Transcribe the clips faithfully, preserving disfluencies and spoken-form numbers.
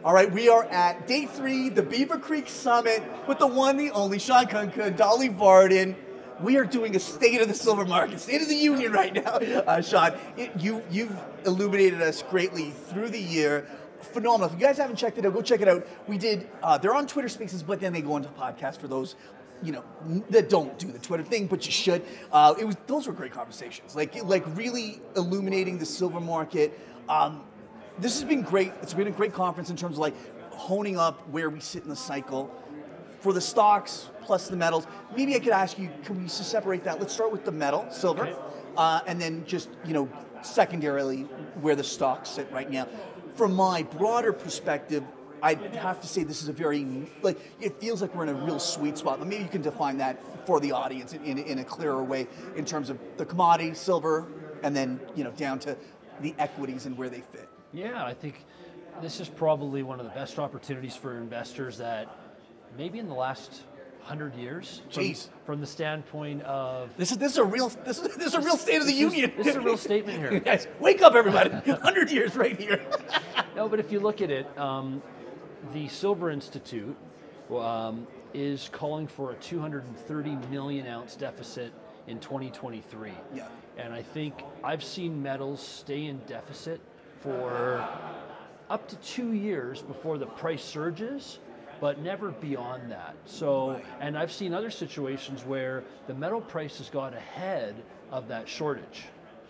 All right, we are at day three, the Beaver Creek Summit with the one, the only Sean Kunka, Dolly Varden. We are doing a state of the silver market, state of the union right now. Uh, Sean, you, you've illuminated us greatly through the year. Phenomenal. If you guys haven't checked it out, go check it out. We did, uh, they're on Twitter Spaces, but then they go into podcasts for those, you know, that don't do the Twitter thing, but you should. Uh, it was Those were great conversations, like, like really illuminating the silver market. Um, this has been great. It's been a great conference in terms of like honing up where we sit in the cycle. For the stocks plus the metals, maybe I could ask you, can we just separate that? Let's start with the metal, silver, okay. uh, and then just, you know, secondarily where the stocks sit right now. From my broader perspective, I'd have to say this is a very, like, it feels like we're in a real sweet spot. Maybe you can define that for the audience in, in, in a clearer way in terms of the commodity, silver, and then, you know, down to the equities and where they fit. Yeah, I think this is probably one of the best opportunities for investors that maybe in the last hundred years. Jeez. From, from the standpoint of this is this is a real this is this is a real state of the this union. Is, this is a real statement here. Yes, wake up, everybody! Hundred years right here. No, but if you look at it, um, the Silver Institute um, is calling for a two hundred thirty million ounce deficit in twenty twenty-three. Yeah. And I think I've seen metals stay in deficit for up to two years before the price surges, but never beyond that. So, right. And I've seen other situations where the metal price has got ahead of that shortage.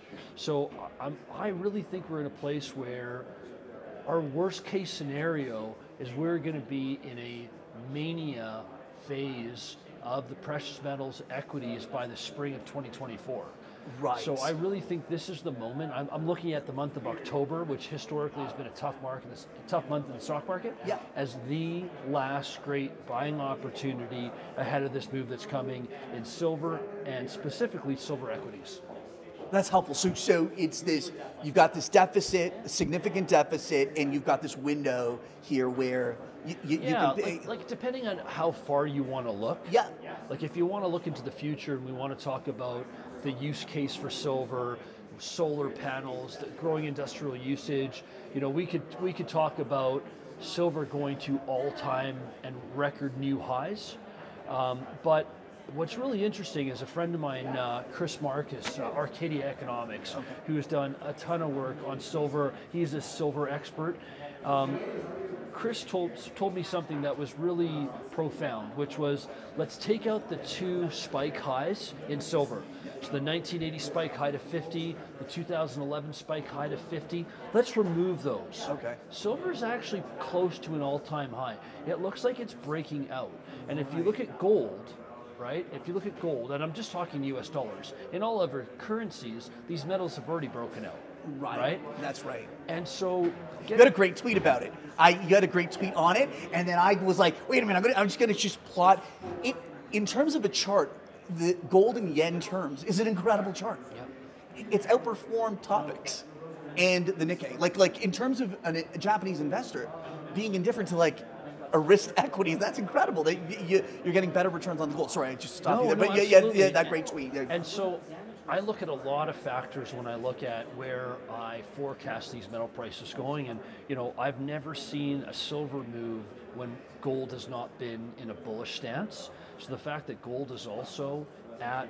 So I'm, I really think we're in a place where our worst case scenario is we're going to be in a mania phase of the precious metals equities by the spring of twenty twenty-four. Right. So I really think this is the moment. I'm, I'm looking at the month of October, which historically has been a tough market, a tough month in the stock market, yeah. as the last great buying opportunity ahead of this move that's coming in silver and specifically silver equities. That's helpful. So, so it's this, you've got this deficit, a significant deficit, and you've got this window here where you, you, yeah, you can... like, like depending on how far you want to look. Yeah. Like if you want to look into the future and we want to talk about the use case for silver, solar panels, the growing industrial usage, you know, we could we could talk about silver going to all-time and record new highs. Um, but what's really interesting is a friend of mine, uh, Chris Marcus, uh, Arcadia Economics, okay. who has done a ton of work on silver. He's a silver expert. Um, Chris told told me something that was really profound, which was, let's take out the two spike highs in silver. So the nineteen eighty spike high to fifty, the two thousand eleven spike high to fifty. Let's remove those. Okay. Silver is actually close to an all-time high. It looks like it's breaking out. And if you look at gold, right? If you look at gold, and I'm just talking U S dollars, in all other currencies, these metals have already broken out. Right. Right? That's right. And so... You got a great tweet about it. I you got a great tweet on it, and then I was like, wait a minute, I'm, gonna, I'm just going to just plot it. In terms of a chart, the gold and yen terms is an incredible chart. Yeah. It's outperformed topics and the Nikkei. Like, like in terms of an, a Japanese investor being indifferent to like a risk equities, that's incredible. They, you, you're getting better returns on the gold. Sorry, I just stopped no, you there. No, but yeah, yeah, yeah, that great tweet. Yeah. And so I look at a lot of factors when I look at where I forecast these metal prices going, and you know, I've never seen a silver move when gold has not been in a bullish stance. So the fact that gold is also at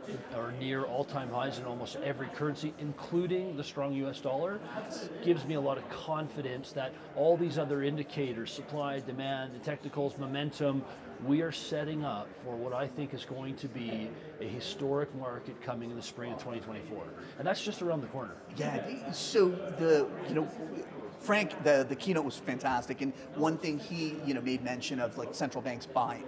or near all-time highs in almost every currency, including the strong U S dollar, gives me a lot of confidence that all these other indicators, supply, demand, the technicals, momentum, we are setting up for what I think is going to be a historic market coming in the spring of twenty twenty-four. And that's just around the corner. Yeah, so the, you know, Frank, the, the keynote was fantastic, and one thing he, you know, made mention of like central banks buying.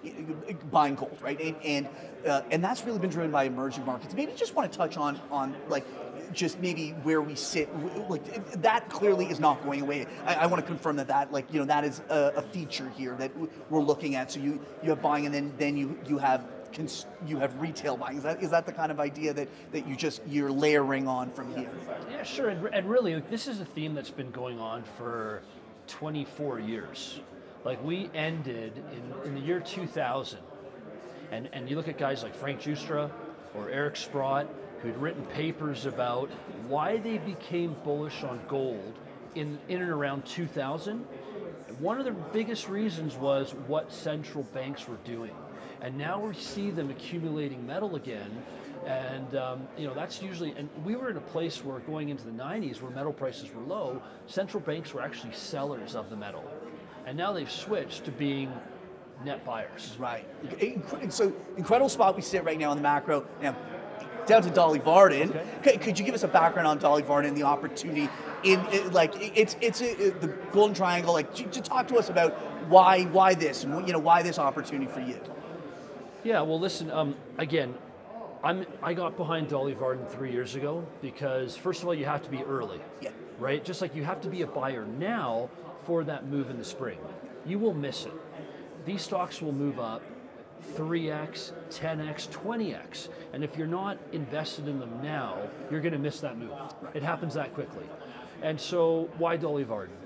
buying gold, right? And and, uh, and that's really been driven by emerging markets. Maybe just want to touch on on like just maybe where we sit. Like that clearly is not going away. I, I want to confirm that that like you know that is a, a feature here that we're looking at. So you you have buying, and then then you you have cons- you have retail buying. Is that is that the kind of idea that that you just you're layering on from here? Yeah, sure. And, and really, like, this is a theme that's been going on for twenty-four years. Like we ended in, in the year two thousand, and, and you look at guys like Frank Giustra or Eric Sprott, who'd written papers about why they became bullish on gold in, in and around two thousand, One of the biggest reasons was what central banks were doing. And now we see them accumulating metal again. And um, you know, that's usually, and we were in a place where going into the nineties where metal prices were low, central banks were actually sellers of the metal. And now they've switched to being net buyers. Right. So incredible spot we sit right now on the macro. Now, down to Dolly Varden. Okay. Could you give us a background on Dolly Varden and the opportunity in, in like it's it's a, the Golden Triangle? Like, to, to talk to us about why why this and you know why this opportunity for you. Yeah. Well, listen. Um, again. I'm, I got behind Dolly Varden three years ago because, first of all, you have to be early, yeah. right? Just like you have to be a buyer now for that move in the spring. You will miss it. These stocks will move up three X, ten X, twenty X. And if you're not invested in them now, you're going to miss that move. It happens that quickly. And so why Dolly Varden?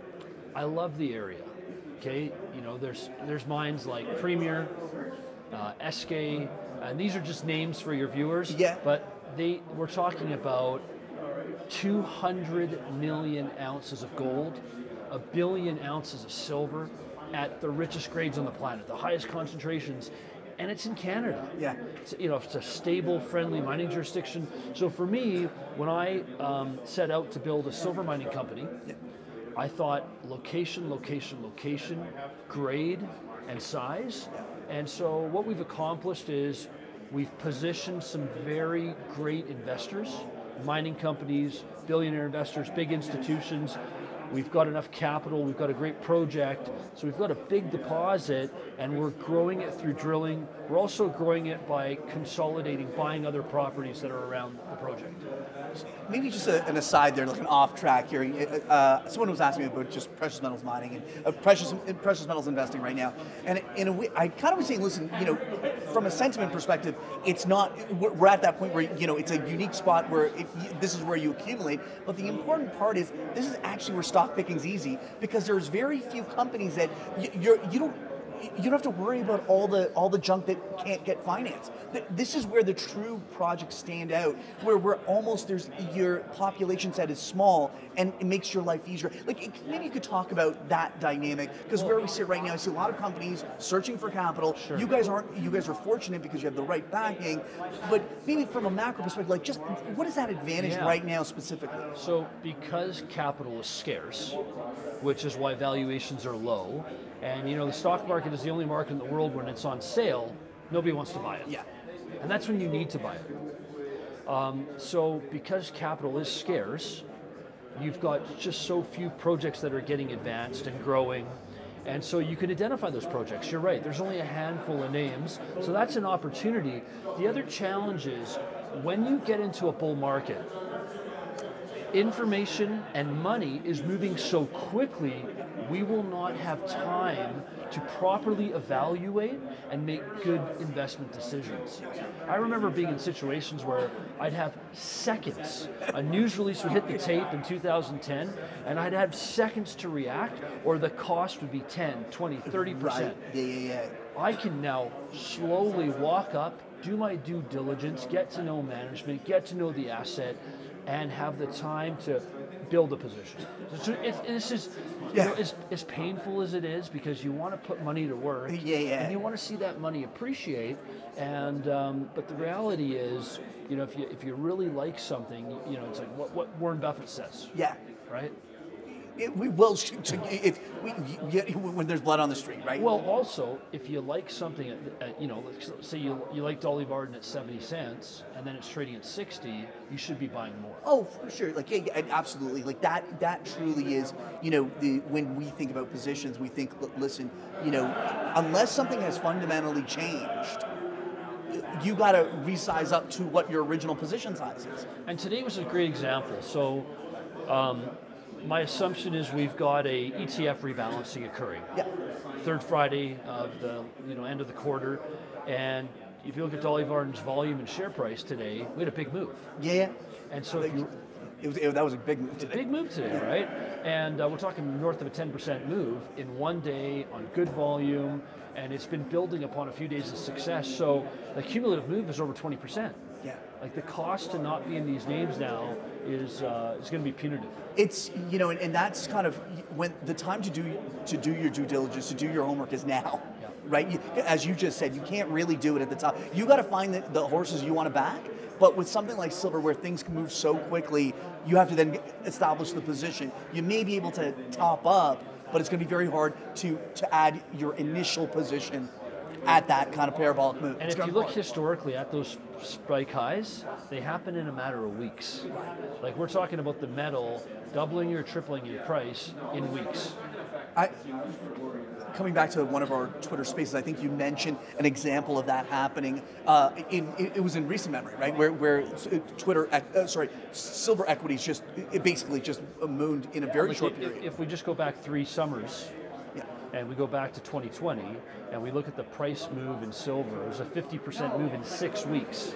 I love the area, okay? You know, there's, there's mines like Premier, uh, S K, and these are just names for your viewers, yeah. but they we're talking about two hundred million ounces of gold, a billion ounces of silver at the richest grades on the planet, the highest concentrations, and it's in Canada. Yeah. It's, you know, it's a stable, friendly mining jurisdiction. So for me, when I um, set out to build a silver mining company, yeah. I thought location, location, location, grade, and size. Yeah. And so what we've accomplished is we've positioned some very great investors, mining companies, billionaire investors, big institutions. We've got enough capital, we've got a great project, so we've got a big deposit and we're growing it through drilling. We're also growing it by consolidating, buying other properties that are around the project. Maybe just a, an aside there, like an off track here. Uh, someone was asking me about just precious metals mining and uh, precious precious metals investing right now. And in a way, I kind of was saying, listen, you know, from a sentiment perspective, it's not, we're at that point where, you know, it's a unique spot where it, this is where you accumulate. But the important part is this is actually where stock picking's easy because there's very few companies that you, you're, you don't, you don't have to worry about all the all the junk that can't get financed. This is where the true projects stand out, where we're almost there's your population set is small and it makes your life easier. Like maybe you could talk about that dynamic because where we sit right now, I see a lot of companies searching for capital. Sure. You guys aren't. You guys are fortunate because you have the right backing, but maybe from a macro perspective, like just what is that advantage yeah. right now specifically? So because capital is scarce, which is why valuations are low. And you know, the stock market is the only market in the world when it's on sale, nobody wants to buy it. Yeah. And that's when you need to buy it. Um, so because capital is scarce, you've got just so few projects that are getting advanced and growing. And so you can identify those projects. You're right, there's only a handful of names. So that's an opportunity. The other challenge is when you get into a bull market, information and money is moving so quickly, we will not have time to properly evaluate and make good investment decisions. I remember being in situations where I'd have seconds. A news release would hit the tape in two thousand ten, and I'd have seconds to react, or the cost would be ten, twenty, thirty percent. Right. Yeah, yeah, yeah. I can now slowly walk up, do my due diligence, get to know management, get to know the asset, and have the time to build a position. It's, it's, it's just, yeah. you know, as, as painful as it is, because you want to put money to work, yeah, yeah. and you want to see that money appreciate. And um, but the reality is, you know, if you if you really like something, you know, it's like what, what Warren Buffett says. Yeah. Right. It, we will if we, when there's blood on the street, right? Well, also, if you like something, at, at, you know, say you you like Dolly Varden at seventy cents, and then it's trading at sixty, you should be buying more. Oh, for sure. Like, yeah, absolutely. Like that. That truly is. You know, the when we think about positions, we think, listen, you know, unless something has fundamentally changed, you got to resize up to what your original position size is. And today was a great example. So. Um, My assumption is we've got a E T F rebalancing occurring. Yeah. Third Friday of the you know end of the quarter, and if you look at Dolly Varden's volume and share price today, we had a big move. Yeah. And so if you, it was it, that was a big move today. Big move today, right? And uh, we're talking north of a ten percent move in one day on good volume, and it's been building upon a few days of success. So the cumulative move is over twenty percent. Yeah. Like the cost to not be in these names now is uh, is going to be punitive. It's, you know, and, and that's kind of when the time to do to do your due diligence, to do your homework is now, Yeah. right? You, as you just said, you can't really do it at the top. You got to find the, the horses you want to back. But with something like silver, where things can move so quickly, you have to then establish the position. You may be able to top up, but it's going to be very hard to to add your initial position at that kind of parabolic move. And It's if you gonna be look hard. historically at those spike highs, they happen in a matter of weeks. Like we're talking about the metal doubling or tripling in price in weeks. I, coming back to one of our Twitter spaces, I think you mentioned an example of that happening. Uh, in it, it was in recent memory, right? Where where Twitter, uh, sorry, silver equities just it basically just mooned in a very Like short if, period. if we just go back three summers, Yeah. and we go back to twenty twenty, and we look at the price move in silver, it was a fifty percent move in six weeks.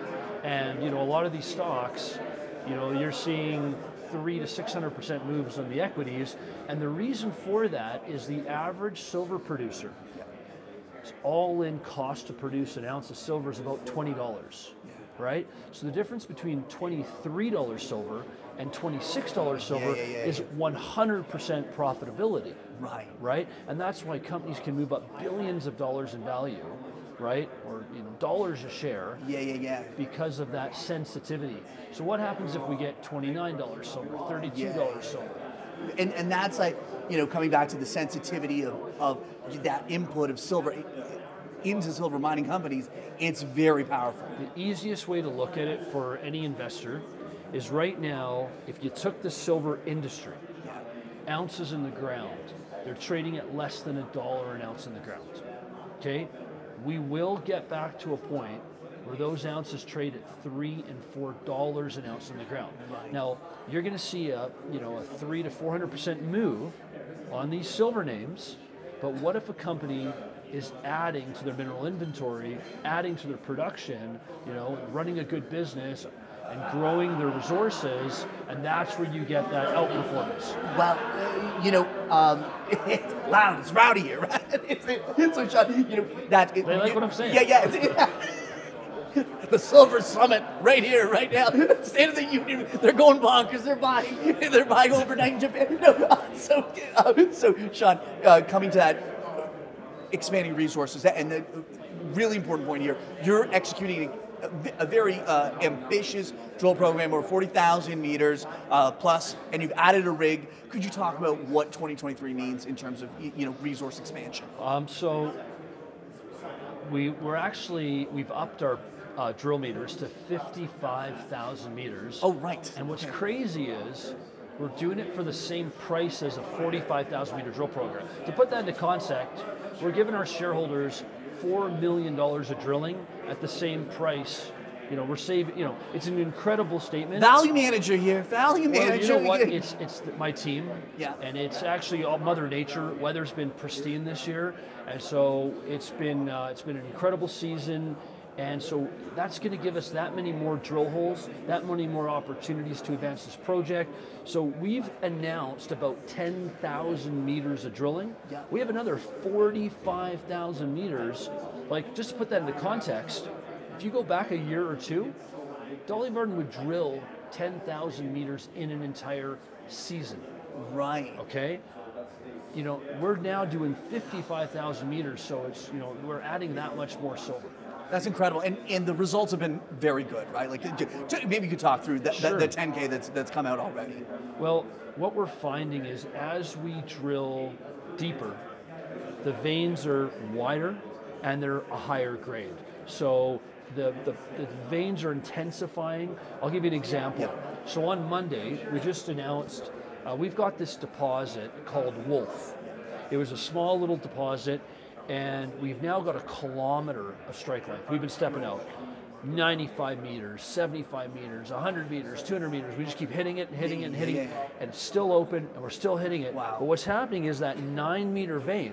And you know, a lot of these stocks, you know, you're seeing three to six hundred percent moves on the equities, and the reason for that is the average silver producer. Its all-in cost to produce an ounce of silver is about twenty dollars, right? So the difference between twenty-three dollars silver and twenty-six dollars silver yeah, yeah, is yeah. one hundred percent profitability. Right. Right? And that's why companies can move up billions of dollars in value, right? Or you know, dollars a share Yeah, yeah, yeah. because of that sensitivity. So what happens if we get twenty-nine dollars silver, thirty-two dollars silver? And and that's like, you know, coming back to the sensitivity of, of that input of silver into silver mining companies, it's very powerful. The easiest way to look at it for any investor is right now, if you took the silver industry, Yeah. ounces in the ground, they're trading at less than a dollar an ounce in the ground. Okay? We will get back to a point where those ounces trade at three and four dollars an ounce in the ground. Right. Now you're going to see a you know a three to four hundred percent move on these silver names, but what if a company is adding to their mineral inventory, adding to their production, you know, running a good business, and growing their resources, and that's where you get that outperformance. Well, uh, you know, um, it's loud, it's rowdy here, right? It's, it's so shut, you know, that. It, They like what I'm saying. Yeah, yeah. It's, yeah. The Silver Summit, right here, right now. State of the Union. They're going bonkers. They're buying. They're buying overnight in Japan. No, uh, so, uh, so Sean, uh, coming to that, expanding resources, and the really important point here, you're executing a, a very uh, ambitious drill program over forty thousand meters uh, plus, and you've added a rig. Could you talk about what twenty twenty-three means in terms of you know resource expansion? Um, so we we're actually we've upped our uh, drill meters to fifty-five thousand meters. Oh, right. And what's Okay. crazy is we're doing it for the same price as a forty-five thousand meter drill program. To put that into context, we're giving our shareholders four million dollars of drilling at the same price. You know, we're saving. You know, it's an incredible statement. Value manager here. Value Well, manager. you know what? It's it's th- my team. Yeah. And it's actually all Mother Nature. Weather's been pristine this year, and so it's been uh, it's been an incredible season. And so that's going to give us that many more drill holes, that many more opportunities to advance this project. So we've announced about ten thousand meters of drilling. Yeah. We have another forty-five thousand meters. Like, just to put that into context, if you go back a year or two, Dolly Varden would drill ten thousand meters in an entire season. Right. Okay? You know, we're now doing fifty-five thousand meters, so it's, you know, we're adding that much more silver. That's incredible, and and the results have been very good, right? Like, j- j- maybe you could talk through the, Sure. the, the ten K that's that's come out already. Well, what we're finding is as we drill deeper, the veins are wider and they're a higher grade. So the, the, the veins are intensifying. I'll give you an example. Yeah. So on Monday, we just announced uh, we've got this deposit called Wolf. It was a small little deposit, and we've now got a kilometer of strike length. We've been stepping out. ninety-five meters, seventy-five meters, one hundred meters, two hundred meters. We just keep hitting it and hitting it and hitting it, and it's still open, and we're still hitting it. Wow. But what's happening is that nine meter vein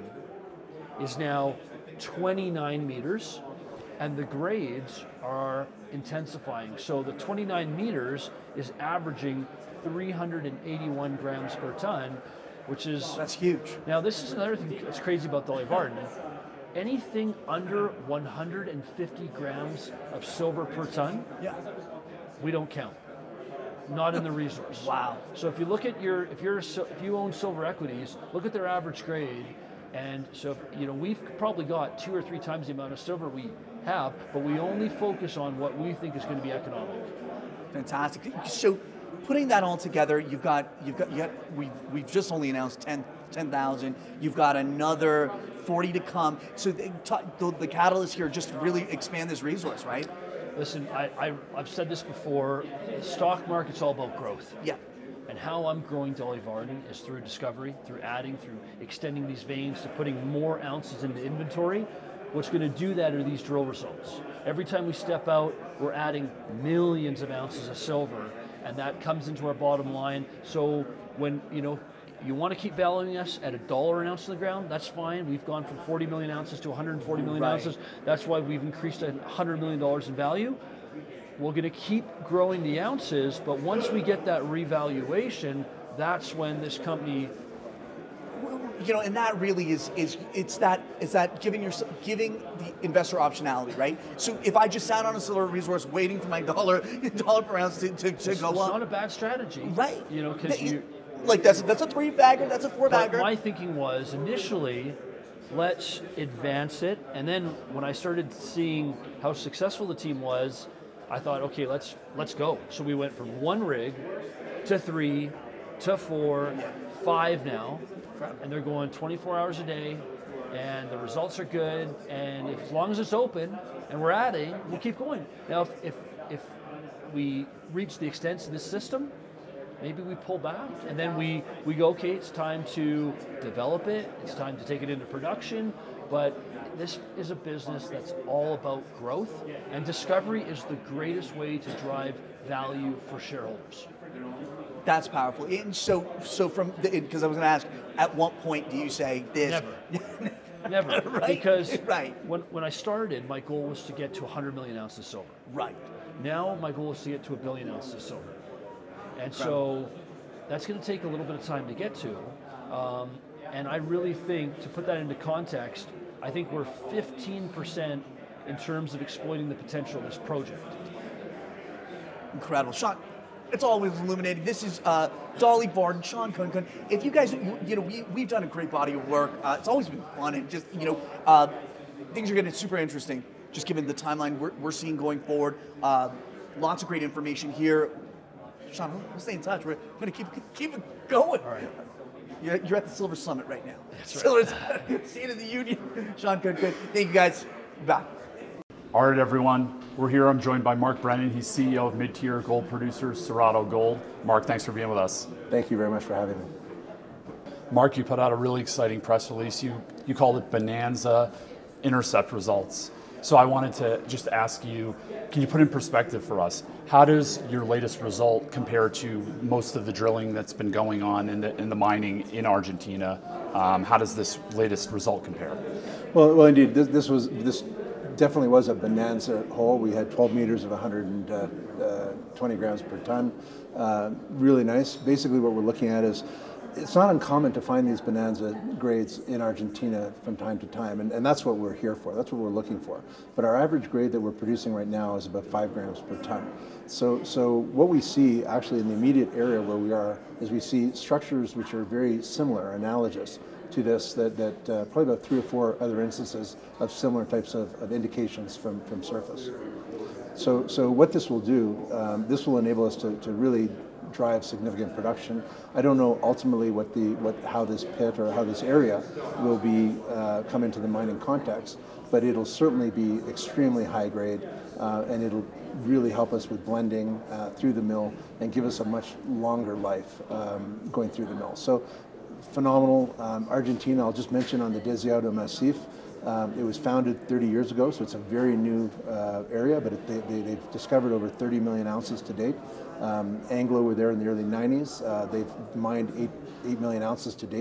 is now twenty-nine meters, and the grades are intensifying. So the twenty-nine meters is averaging three hundred eighty-one grams per ton, which is That's huge. now, this is another thing that's crazy about Dolly Varden. anything under one hundred fifty grams of silver per ton, Yeah. we don't count. Not in the resource. Wow. So if you look at your, if you're, if you own silver equities, look at their average grade, and so if, you know we've probably got two or three times the amount of silver we have, but we only focus on what we think is going to be economic. Fantastic. So, putting that all together, you've got you've got you got we've we've just only announced ten thousand. You've got another forty to come. So the, the, the catalyst here just to really expand this resource, right? Listen, I, I, I've said this before, the stock market's all about growth. Yeah. And how I'm growing Dolly Varden is through discovery, through adding, through extending these veins, to putting more ounces into inventory. What's going to do that are these drill results. Every time we step out, we're adding millions of ounces of silver, and that comes into our bottom line. So when, you know, you want to keep valuing us at a dollar an ounce in the ground, that's fine. We've gone from forty million ounces to one hundred forty million Right. ounces. That's why we've increased to one hundred million dollars in value. We're going to keep growing the ounces, but once we get that revaluation, that's when this company, You know, and that really is is it's that is that giving your giving the investor optionality, right? So if I just sat on a silver resource waiting for my dollar dollar per ounce to, to, to it's, go it's up, not a bad strategy, right? You know, because you. Like that's that's a three bagger, that's a four But bagger. my thinking was initially, let's advance it, and then when I started seeing how successful the team was, I thought, okay, let's let's go. So we went from one rig to three to four, five now, and they're going twenty-four hours a day, and the results are good. And if, as long as it's open and we're adding, we'll keep going. Now, if if, if we reach the extent of this system, maybe we pull back, and then we, we go, okay, it's time to develop it, it's time to take it into production, but this is a business that's all about growth, and discovery is the greatest way to drive value for shareholders. That's powerful. And so, so from because I was going to ask, at what point do you say this? Never. Never. Right? Because right. when, when I started, my goal was to get to one hundred million ounces of silver. Right. Now my goal is to get to a billion ounces of silver. And so that's going to take a little bit of time to get to. Um, and I really think, to put that into context, I think we're fifteen percent in terms of exploiting the potential of this project. Incredible. Sean, it's always illuminating. This is uh, Dolly Varden, Sean Kunkun. If you guys, you, you know, we, we've done a great body of work. Uh, it's always been fun, and just, you know, uh, things are getting super interesting, just given the timeline we're, we're seeing going forward. Uh, lots of great information here. Sean, we'll stay in touch. We're going to keep keep it going. All right. You're, you're at the Silver Summit right now. That's Silver Summit, State of the Union. Sean Kunkun. Thank you guys. Bye. All right, everyone. We're here. I'm joined by Mark Brennan. He's C E O of mid-tier gold producer Cerrado Gold. Mark, thanks for being with us. Thank you very much for having me. Mark, you put out a really exciting press release. You you called it Bonanza Intercept Results. So I wanted to just ask you, can you put in perspective for us, how does your latest result compare to most of the drilling that's been going on in the, in the mining in Argentina? Um, how does this latest result compare? Well, well, indeed, this, this was this definitely was a bonanza hole. We had twelve meters of one hundred twenty grams per ton. Uh, really nice. Basically, what we're looking at is, it's not uncommon to find these bonanza grades in Argentina from time to time, and, and that's what we're here for. That's what we're looking for. But our average grade that we're producing right now is about five grams per ton. So, so what we see actually in the immediate area where we are is we see structures which are very similar, analogous to this, that, that uh, probably about three or four other instances of similar types of, of indications from, from surface. So, so what this will do, um, this will enable us to, to really drive significant production. I don't know ultimately what the what how this pit or how this area will be uh, come into the mining context, but it'll certainly be extremely high grade, uh, and it'll really help us with blending uh, through the mill and give us a much longer life um, going through the mill. So phenomenal. Um, Argentina, I'll just mention on the Deseado Massif. Um, it was founded thirty years ago, so it's a very new uh, area, but it, they, they, they've discovered over thirty million ounces to date. Um, Anglo were there in the early nineties. Uh, they've mined eight, eight million ounces to date.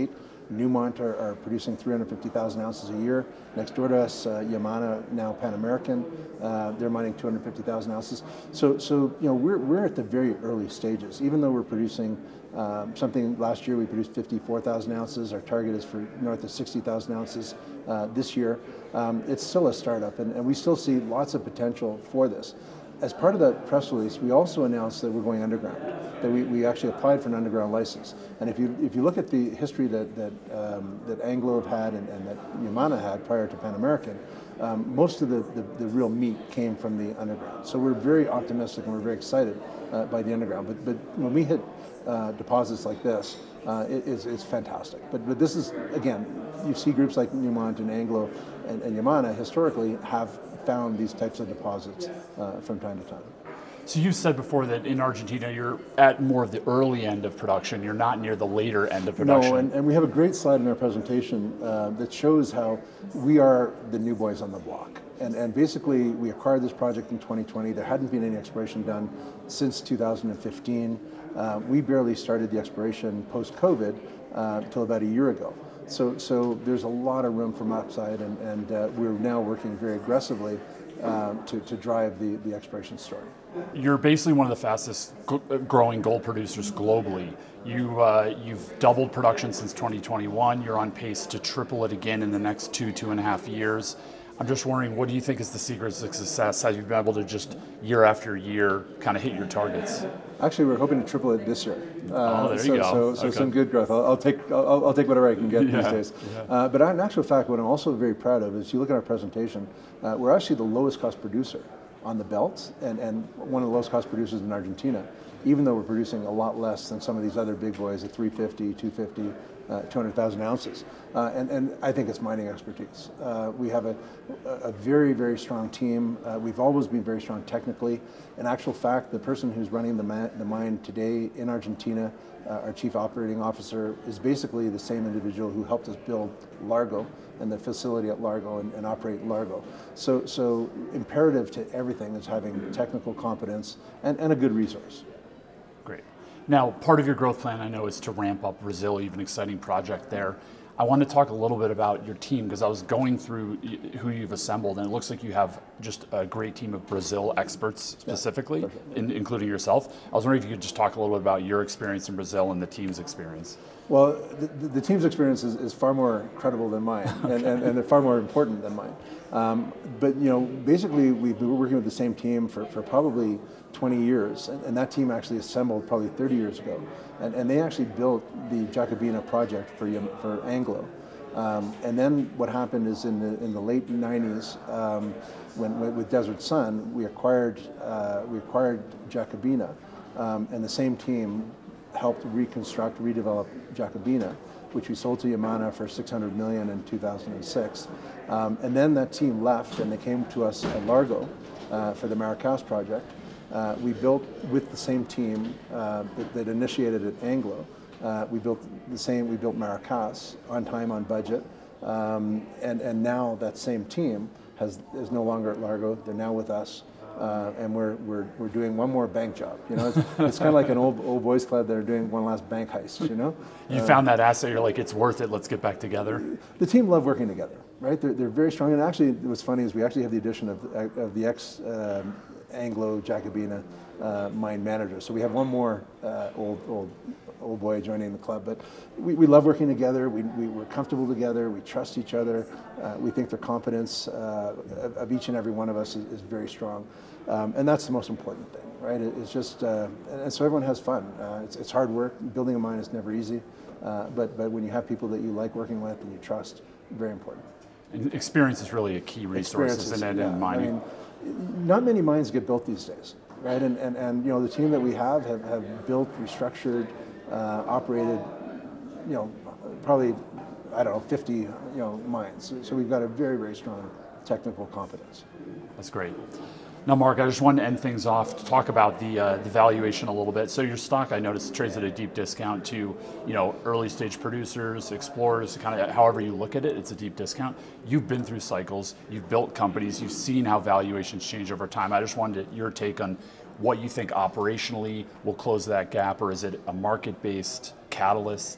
Newmont are, are producing three hundred fifty thousand ounces a year. Next door to us, uh, Yamana, now Pan American, uh, they're mining two hundred fifty thousand ounces. So, so you know, we're, we're at the very early stages. Even though we're producing um, something, last year we produced fifty-four thousand ounces. Our target is for north of sixty thousand ounces uh, this year. Um, it's still a startup, and, and we still see lots of potential for this. As part of that press release, we also announced that we're going underground, that we, we actually applied for an underground license. And if you if you look at the history that that, um, that Anglo have had and, and that Yamana had prior to Pan American, um, most of the, the, the real meat came from the underground. So we're very optimistic and we're very excited uh, by the underground. But, but when we hit uh, deposits like this, uh, it, it's, it's fantastic. But, but this is, again, you see groups like Newmont and Anglo and, and Yamana historically have found these types of deposits uh, from time to time. So you said before that in Argentina you're at more of the early end of production, you're not near the later end of production. No, and, and we have a great slide in our presentation uh, that shows how we are the new boys on the block. And, and basically we acquired this project in twenty twenty. There hadn't been any exploration done since two thousand fifteen. Uh, we barely started the exploration post-COVID uh, until about a year ago. So, so there's a lot of room for upside, and, and uh, we're now working very aggressively um, to, to drive the, the exploration story. You're basically one of the fastest growing gold producers globally. You, uh, you've doubled production since twenty twenty-one. You're on pace to triple it again in the next two, two and a half years. I'm just wondering, what do you think is the secret to success? Have you been able to just year after year kind of hit your targets? Actually, we're hoping to triple it this year. Uh, oh, there so, you go. So, so okay. Some good growth. I'll, I'll take I'll, I'll take whatever I can get yeah. these days. Yeah. Uh, but in actual fact, what I'm also very proud of is, you look at our presentation, uh, we're actually the lowest cost producer on the belt, and, and one of the lowest cost producers in Argentina, even though we're producing a lot less than some of these other big boys at three fifty, two fifty, uh, two hundred thousand ounces. Uh, and, and I think it's mining expertise. Uh, we have a, a very, very strong team. Uh, we've always been very strong technically. In actual fact, the person who's running the, ma the mine today in Argentina, uh, our chief operating officer, is basically the same individual who helped us build Largo and the facility at Largo and, and operate Largo. So, so imperative to everything is having technical competence and, and a good resource. Great. Now, part of your growth plan, I know, is to ramp up Brazil. You have an exciting project there. I want to talk a little bit about your team, because I was going through who you've assembled, and it looks like you have just a great team of Brazil experts specifically, yeah, in, including yourself. I was wondering if you could just talk a little bit about your experience in Brazil and the team's experience. Well, the, the team's experience is, is far more credible than mine, okay. and, and, and they're far more important than mine. Um, but you know, basically, we've been working with the same team for, for probably twenty years, and, and that team actually assembled probably thirty years ago, and, and they actually built the Jacobina project for for Anglo. Um, and then what happened is in the in the late nineties, um, when, when with Desert Sun, we acquired uh, we acquired Jacobina, um, and the same team helped reconstruct, redevelop Jacobina, which we sold to Yamana for six hundred million dollars in two thousand six. Um, and then that team left, and they came to us at Largo uh, for the Maracás project. Uh, we built with the same team uh, that, that initiated at Anglo. Uh, we built the same. We built Maracás on time, on budget, um, and and now that same team has is no longer at Largo. They're now with us. Uh, and we're, we're, we're doing one more bank job. You know, it's, it's kind of like an old old boys club that are doing one last bank heist, you know? You uh, found that asset, you're like, it's worth it, let's get back together. The team love working together, right? They're, they're very strong. And actually, what's funny is we actually have the addition of, of the ex um, Anglo Jacobina uh, mine manager. So we have one more uh, old, old, old boy joining the club. But we, we love working together. We, we, we're comfortable together. We trust each other. Uh, we think the competence uh, of, of each and every one of us is, is very strong. Um, and that's the most important thing, right? It, it's just, uh, and so everyone has fun. Uh, it's, it's hard work. Building a mine is never easy. Uh, but, but when you have people that you like working with and you trust, very important. And experience is really a key resource, isn't it, in mining? I mean, not many mines get built these days, right? And, and, and you know, the team that we have have, have built, restructured, uh, operated, you know, probably, I don't know, fifty, you know, mines. So, so we've got a very, very strong technical competence. That's great. Now, Mark, I just wanted to end things off to talk about the uh, the valuation a little bit. So your stock, I noticed, trades at a deep discount to, you know, early stage producers, explorers, kind of however you look at it, it's a deep discount. You've been through cycles, you've built companies, you've seen how valuations change over time. I just wanted your take on what you think operationally will close that gap, or is it a market-based catalyst?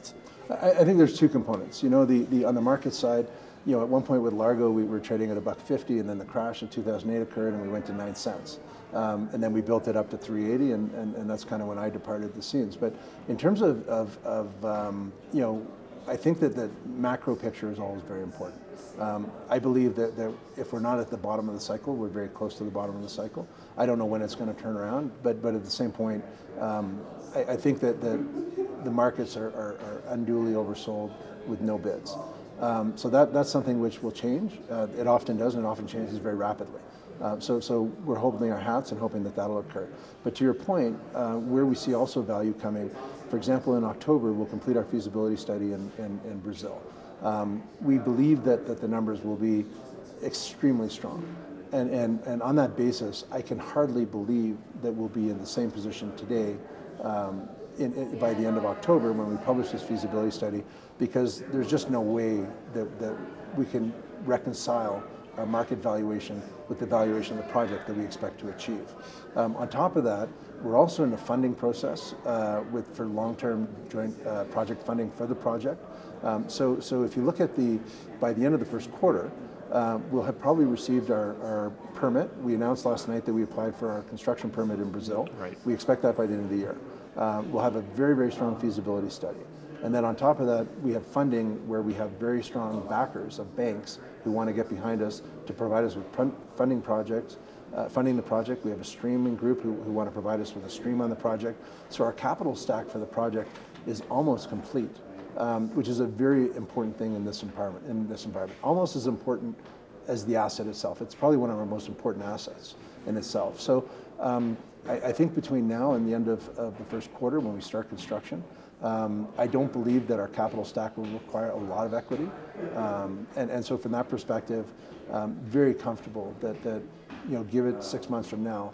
I, I think there's two components. You know, the, the on the market side, you know, at one point with Largo, we were trading at a buck fifty, and then the crash in two thousand eight occurred, and we went to nine cents. Um, and then we built it up to three eighty, and, and, and that's kind of when I departed the scenes. But in terms of, of, of um, you know, I think that the macro picture is always very important. Um, I believe that, that if we're not at the bottom of the cycle, we're very close to the bottom of the cycle. I don't know when it's going to turn around, but but at the same point, um, I, I think that the, the markets are, are, are unduly oversold with no bids. Um, so that, that's something which will change. Uh, it often does, and it often changes very rapidly. Uh, so, so we're holding our hats and hoping that that'll occur. But to your point, uh, where we see also value coming, for example, in October, we'll complete our feasibility study in, in, in Brazil. Um, we believe that, that the numbers will be extremely strong. And, and, and on that basis, I can hardly believe that we'll be in the same position today um, in, in, by the end of October when we publish this feasibility study, because there's just no way that, that we can reconcile our market valuation with the valuation of the project that we expect to achieve. Um, on top of that, we're also in the funding process uh, with for long-term joint uh, project funding for the project. Um, so, so if you look at the, by the end of the first quarter, uh, we'll have probably received our, our permit. We announced last night that we applied for our construction permit in Brazil. Right. We expect that by the end of the year. Um, we'll have a very, very strong feasibility study. And then on top of that, we have funding where we have very strong backers of banks who want to get behind us to provide us with funding projects, uh, funding the project. We have a streaming group who, who want to provide us with a stream on the project. So our capital stack for the project is almost complete, um, which is a very important thing in this environment. In this environment, almost as important as the asset itself. It's probably one of our most important assets in itself. So um, I, I think between now and the end of, of the first quarter, when we start construction, Um, I don't believe that our capital stack will require a lot of equity, um, and, and so from that perspective, um, very comfortable that, that, you know, give it six months from now,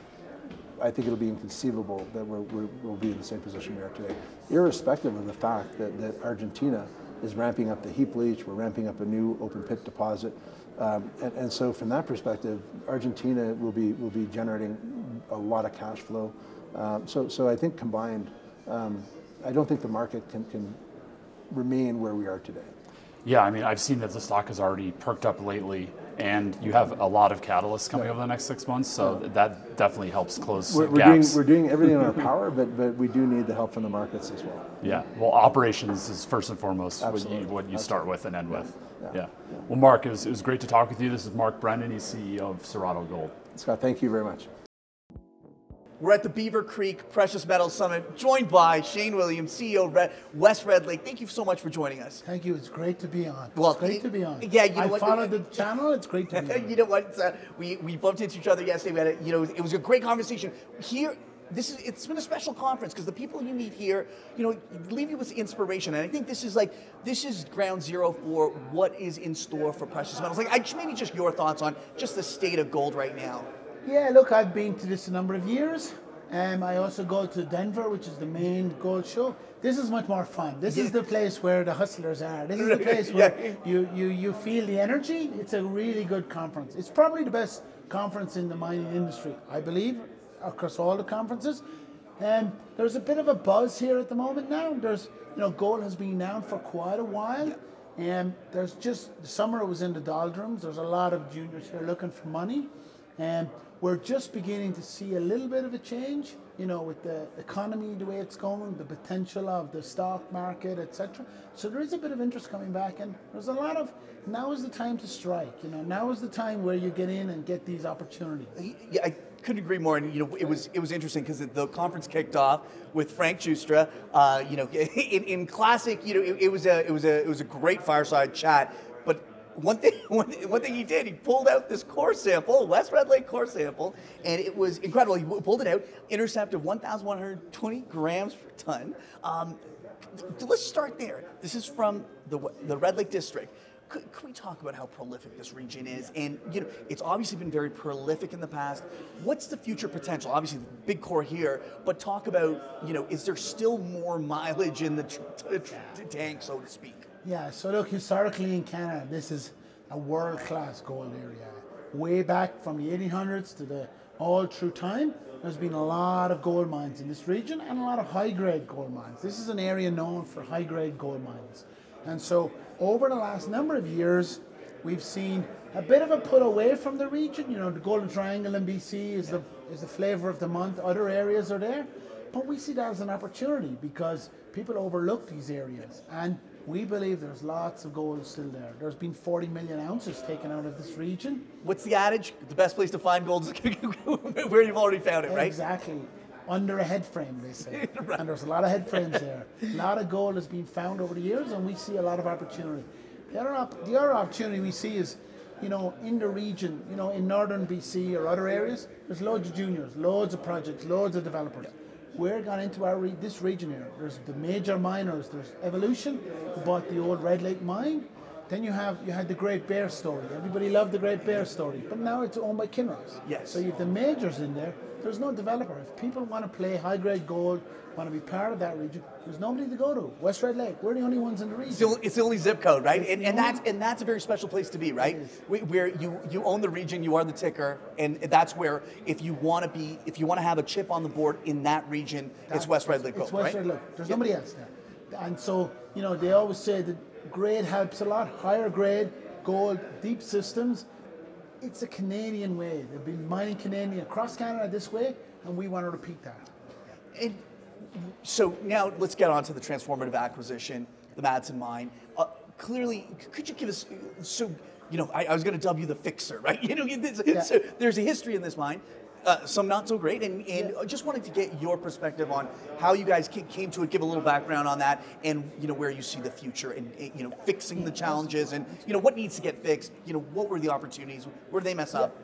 I think it'll be inconceivable that we're, we're, we'll be in the same position we are today, irrespective of the fact that, that Argentina is ramping up the heap leach, we're ramping up a new open pit deposit, um, and, and so from that perspective, Argentina will be, will be generating a lot of cash flow. Um, so, so I think combined, um, I don't think the market can, can remain where we are today. Yeah, I mean, I've seen that the stock has already perked up lately, and you have a lot of catalysts coming Yeah. over the next six months, so Yeah. that definitely helps close We're, we're, gaps. doing, we're doing everything in our power, but, but we do need the help from the markets as well. Yeah, well, operations is first and foremost what Absolutely. you, what you start with and end with. Yeah. Yeah. Yeah. Well, Mark, it was, it was great to talk with you. This is Mark Brennan, he's C E O of Cerrado Gold. Scott, thank you very much. We're at the Beaver Creek Precious Metals Summit, joined by Shane Williams, C E O of Red, West Red Lake. Thank you so much for joining us. Thank you. It's great to be on. Well, it's great it- to be on. yeah, you know I what- followed the channel. It's great to be on. You know what? It's, uh, we we bumped into each other yesterday. We had a, you know, it was a great conversation. Here, this is it's been a special conference because the people you meet here, you know, leave you with inspiration. And I think this is like this is ground zero for what is in store for precious metals. Like, I, maybe just your thoughts on just the state of gold right now. Yeah, look, I've been to this a number of years. Um, I also go to Denver, which is the main gold show. This is much more fun. This is the place where the hustlers are. This is the place where Yeah. you, you, you feel the energy. It's a really good conference. It's probably the best conference in the mining industry, I believe, across all the conferences. Um, there's a bit of a buzz here at the moment now. There's, you know, gold has been down for quite a while. And um, there's just, the summer it was in the doldrums. There's a lot of juniors here looking for money. And we're just beginning to see a little bit of a change, you know, with the economy, the way it's going, the potential of the stock market, et cetera. So there is a bit of interest coming back, and there's a lot of, now is the time to strike, you know, now is the time where you get in and get these opportunities. Yeah, I couldn't agree more. And you know, it was it was interesting because the conference kicked off with Frank Giustra. Uh, you know, in, in classic, you know, it, it was a it was a it was a great fireside chat. But One thing, one, one thing he did, he pulled out this core sample, West Red Lake core sample, and it was incredible. He pulled it out, intercept of one thousand one hundred twenty grams per ton. Um, th- let's start there. This is from the the Red Lake District. Could, could we talk about how prolific this region is? And you know, it's obviously been very prolific in the past. What's the future potential? Obviously, the big core here, but talk about, you know, is there still more mileage in the tr- tr- tr- tank, so to speak? Yeah, so look, historically in Canada, this is a world-class gold area. Way back from the eighteen hundreds to the all through time, there's been a lot of gold mines in this region and a lot of high-grade gold mines. This is an area known for high-grade gold mines. And so over the last number of years, we've seen a bit of a pull away from the region. You know, the Golden Triangle in B C is the, is the flavor of the month. Other areas are there. But we see that as an opportunity because people overlook these areas. And we believe there's lots of gold still there. There's been forty million ounces taken out of this region. What's the adage? The best place to find gold is where you've already found it, right? Exactly. Under a head frame, they say. Right. And there's a lot of head frames there. A lot of gold has been found over the years, and we see a lot of opportunity. The other, op- the other opportunity we see is, you know, in the region, you know, in northern B C or other areas, there's loads of juniors, loads of projects, loads of developers. We're gone into our re- this region here. There's the major miners. There's Evolution, who bought the old Red Lake mine. Then you have you had the Great Bear story. Everybody loved the Great Bear story, but now it's owned by Kinross. Yes. So you have the majors in there. There's no developer. If people want to play high-grade gold, want to be part of that region, there's nobody to go to. West Red Lake, we're the only ones in the region. It's the, only, it's the only zip code, right? And, and that's and that's a very special place to be, right? We, where you, you own the region, you are the ticker, and that's where if you want to be, if you want to have a chip on the board in that region, That- it's West Red Lake Gold, It's West right? Red Lake. There's Yeah. nobody else there. And so, you know, they always say that grade helps a lot. Higher grade, gold, deep systems. It's a Canadian way. They've been mining Canadian across Canada this way, and we want to repeat that. And so now let's get on to the transformative acquisition, the Madsen mine. Uh, clearly, c- could you give us, so, you know, I, I was going to dub you the fixer, right? You know, this, Yeah. so there's a history in this mine, uh, some not so great, and, and Yeah. I just wanted to get your perspective on how you guys ca- came to it, give a little background on that, and, you know, where you see the future and, and, you know, fixing the challenges and, you know, what needs to get fixed, you know, what were the opportunities, where did they mess up?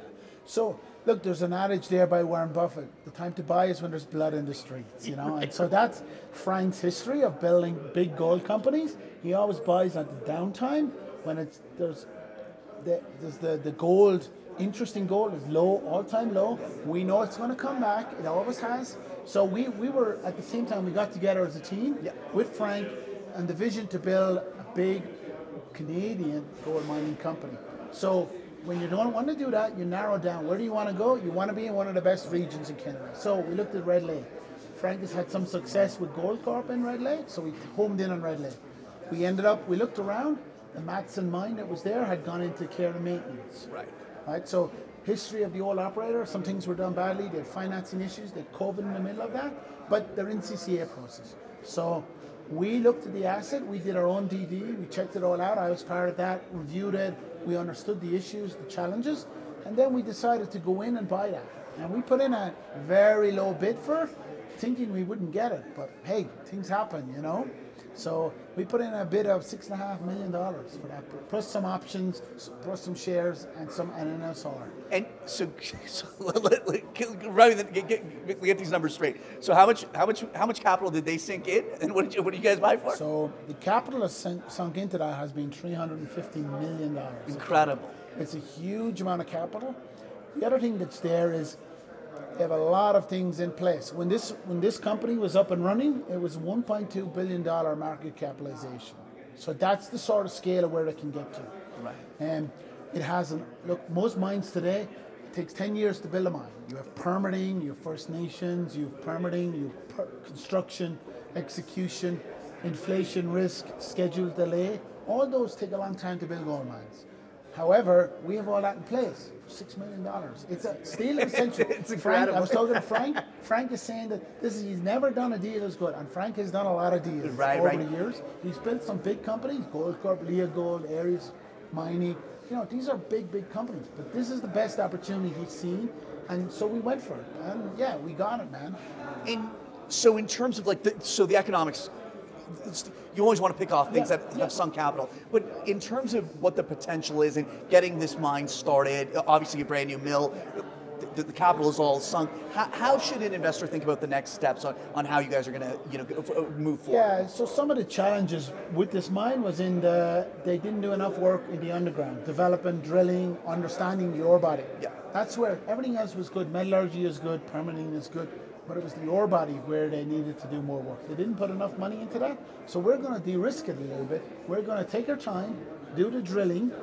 So, look, there's an adage there by Warren Buffett: the time to buy is when there's blood in the streets, you know. And so that's Frank's history of building big gold companies. He always buys at the downtime when it's there's the there's the, the gold, interesting gold is low, all-time low. We know it's going to come back. It always has. So we, we were, at the same time, we got together as a team Yeah. with Frank and the vision to build a big Canadian gold mining company. So when you don't want to do that, you narrow down. Where do you want to go? You want to be in one of the best regions in Canada. So we looked at Red Lake. Frank has had some success with Goldcorp in Red Lake, so we homed in on Red Lake. We ended up, we looked around, the Madsen mine that was there had gone into care and maintenance. Right. Right, so history of the old operator, some things were done badly, they had financing issues, they had COVID in the middle of that, but they're in C C A process. So we looked at the asset, we did our own D D, we checked it all out, I was part of that, reviewed it, we understood the issues, the challenges, and then we decided to go in and buy that. And we put in a very low bid for it, thinking we wouldn't get it, but hey, things happen, you know? So we put in a bid of six and a half million dollars for that, plus some options, plus some shares, and some N N S R. And so, so let, let, let, Ryan, get, get, get these numbers straight. So how much, how much, how much capital did they sink in, and what did you, what did you guys buy for? So the capital that's sunk, sunk into that has been three hundred fifty million dollars. Incredible. It's a huge amount of capital. The other thing that's there is they have a lot of things in place. When this when this company was up and running, it was one point two billion dollars market capitalization. So that's the sort of scale of where it can get to. Right. And it hasn't, look, most mines today, it takes ten years to build a mine. You have permitting, you have First Nations, you have permitting, you have per- construction, execution, inflation risk, schedule delay. All those take a long time to build gold mines. However, we have all that in place for six million dollars. It's a steal of the century. It's Frank, I incredible. was talking to Frank. Frank is saying that this is, he's never done a deal as good, and Frank has done a lot of deals Right, over right. the years. He's built some big companies, Goldcorp, Leah Gold, Aries, Mining. You know, these are big, big companies. But this is the best opportunity he's seen, and so we went for it. And yeah, we got it, man. And so in terms of like, the, so the economics, it's- you always want to pick off things Yeah, that yeah. have sunk capital. But in terms of what the potential is in getting this mine started, obviously a brand new mill, the, the capital is all sunk. How, how should an investor think about the next steps on, on how you guys are going to, you know, go- move forward? Yeah, so some of the challenges with this mine was in the, they didn't do enough work in the underground, developing, drilling, understanding the ore body. Yeah. That's where everything else was good. Metallurgy is good, permitting is good, but it was the ore body where they needed to do more work. They didn't put enough money into that, so we're going to de-risk it a little bit. We're going to take our time, do the drilling,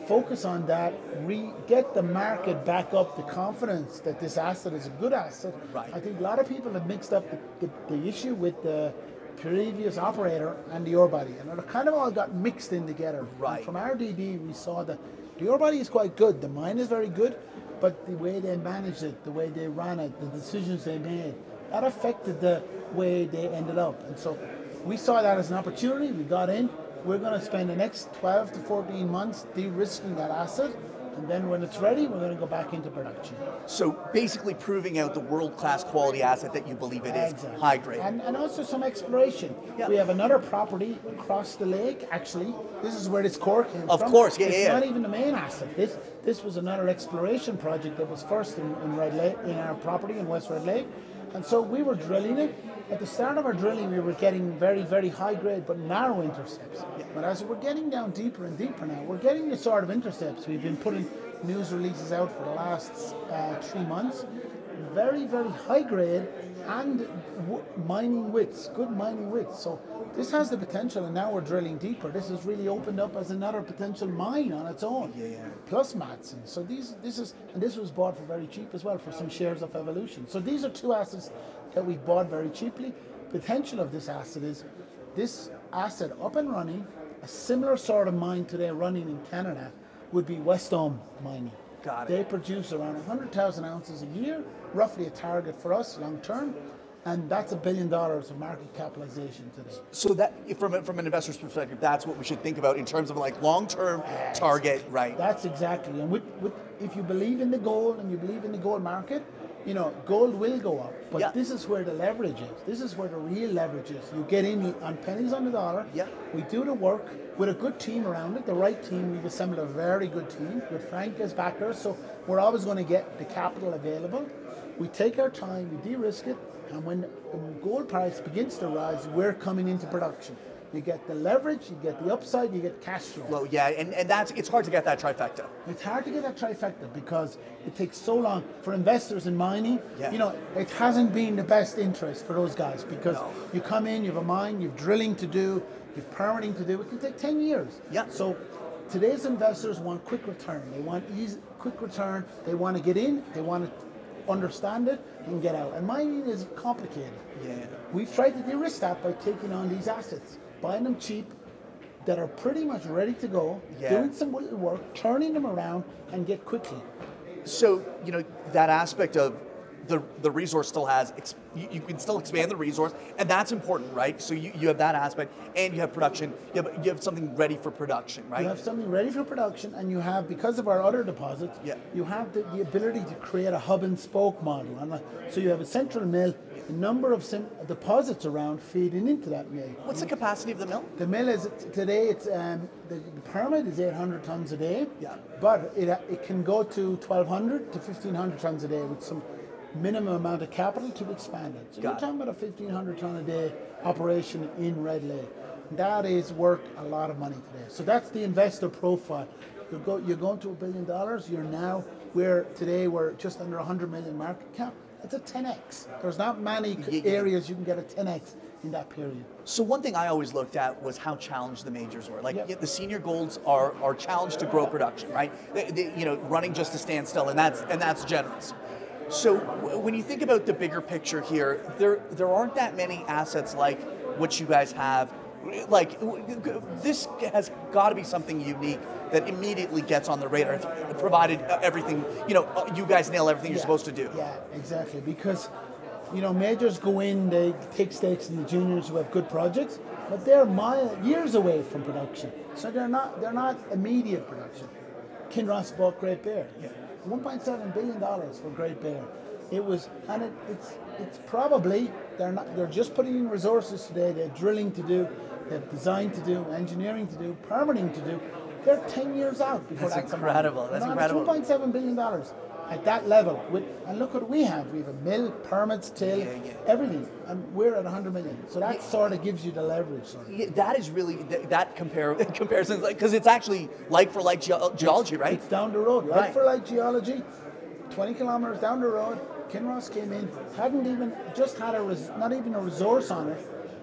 focus on that, re- get the market back up the confidence that this asset is a good asset. Right. I think a lot of people have mixed up the, the, the issue with the previous operator and the ore body, and it kind of all got mixed in together. Right. And from R D D, we saw that the ore body is quite good, the mine is very good, but the way they managed it, the way they ran it, the decisions they made, that affected the way they ended up. And so we saw that as an opportunity. We got in. We're going to spend the next twelve to fourteen months de-risking that asset, and then when it's ready, we're going to go back into production. So basically proving out the world-class quality asset that you believe it is, Exactly. high grade. And, and also some exploration. Yeah. We have another property across the lake, actually. This is where this core came Of from. course, yeah, it's yeah, not yeah. even the main asset. This this was another exploration project that was first in, in Red Lake, in our property in West Red Lake. And so we were drilling it. At the start of our drilling, we were getting very, very high grade but narrow intercepts. Yeah. But as we're getting down deeper and deeper now, we're getting the sort of intercepts. We've been putting news releases out for the last uh, three months. Very, very high grade and w- mining widths, good mining widths. So this has the potential, and now we're drilling deeper. This has really opened up as another potential mine on its own. Yeah, yeah. Plus Matson. So these, this is, and this was bought for very cheap as well for some shares of Evolution. So these are two assets that we bought very cheaply. Potential of this asset is this asset up and running. A similar sort of mine today running in Canada would be Wesdome Mining. Got it. They produce around one hundred thousand ounces a year, roughly a target for us long term, and that's a billion dollars of market capitalization today. So that, from a- from an investor's perspective, that's what we should think about in terms of like long-term target, right? That's exactly, and with, with, if you believe in the gold and you believe in the gold market, you know, gold will go up, but Yeah. this is where the leverage is. This is where the real leverage is. You get in on pennies on the dollar. Yeah. We do the work with a good team around it, the right team. We've assembled a very good team with Frank as backer, so we're always going to get the capital available. We take our time, we de-risk it, and when the gold price begins to rise, we're coming into production. You get the leverage, you get the upside, you get cash flow. Well, yeah, and, and that's, it's hard to get that trifecta. It's hard to get that trifecta because it takes so long for investors in mining. Yeah. You know, it hasn't been the best interest for those guys because No. you come in, you have a mine, you've drilling to do, you've permitting to do. It can take ten years. Yeah. So today's investors want quick return. They want easy, quick return. They want to get in. They want to understand it and get out. And mining is complicated. Yeah. We've tried to de-risk that by taking on these assets, buying them cheap, that are pretty much ready to go, Yeah. doing some little work, turning them around, and get quickly. So, you know, that aspect of the the resource still has, ex- you, you can still expand the resource, and that's important, right? So you, you have that aspect, and you have production, you have, you have something ready for production, right? You have something ready for production, and you have, because of our other deposits, Yeah. you have the, the ability to create a hub and spoke model. And like, so you have a central mill, a number of sim- deposits around feeding into that mill. What's the capacity of the mill? The mill is today. It's um, the, the permit is eight hundred tons a day. Yeah. But it it can go to twelve hundred to fifteen hundred tons a day with some minimum amount of capital to expand it. So Got you're it. talking about a fifteen hundred ton a day operation in Red Lake. That is worth a lot of money today. So that's the investor profile. You go, you're going to a billion dollars. You're now where today we're just under one hundred million market cap. It's a ten x. There's not many Yeah, yeah. areas you can get a ten x in that period. So one thing I always looked at was how challenged the majors were. Like Yep. yeah, the senior golds are are challenged to grow production, right? They, they, you know, running just to stand still, and that's and that's generous. So w- when you think about the bigger picture here, there there aren't that many assets like what you guys have. Like w- g- this has got to be something unique that immediately gets on the radar, provided uh, everything, you know, uh, you guys nail everything you're Yeah, supposed to do. Yeah, exactly. Because, you know, majors go in, they take stakes in the juniors who have good projects, but they're mile, years away from production. So they're not they're not immediate production. Kinross bought Great Bear. one point seven billion dollars for Great Bear. It was, and it, it's it's probably they're not they're just putting in resources today. They have drilling to do, they have design to do, engineering to do, permitting to do. They're ten years out before That's that's incredible. That's incredible. It's one point seven billion dollars at that level. With, and look what we have. We have a mill, permits, till, Yeah, yeah. everything, and we're at one hundred million. So that sort of gives you the leverage. Sort of. Yeah, that is really that, that compare comparison, because it's actually like for like geo- geology, right? It's down the road. Like Right. for like geology, twenty kilometers down the road, Kinross came in, hadn't even, just had a, res, not even a resource on it,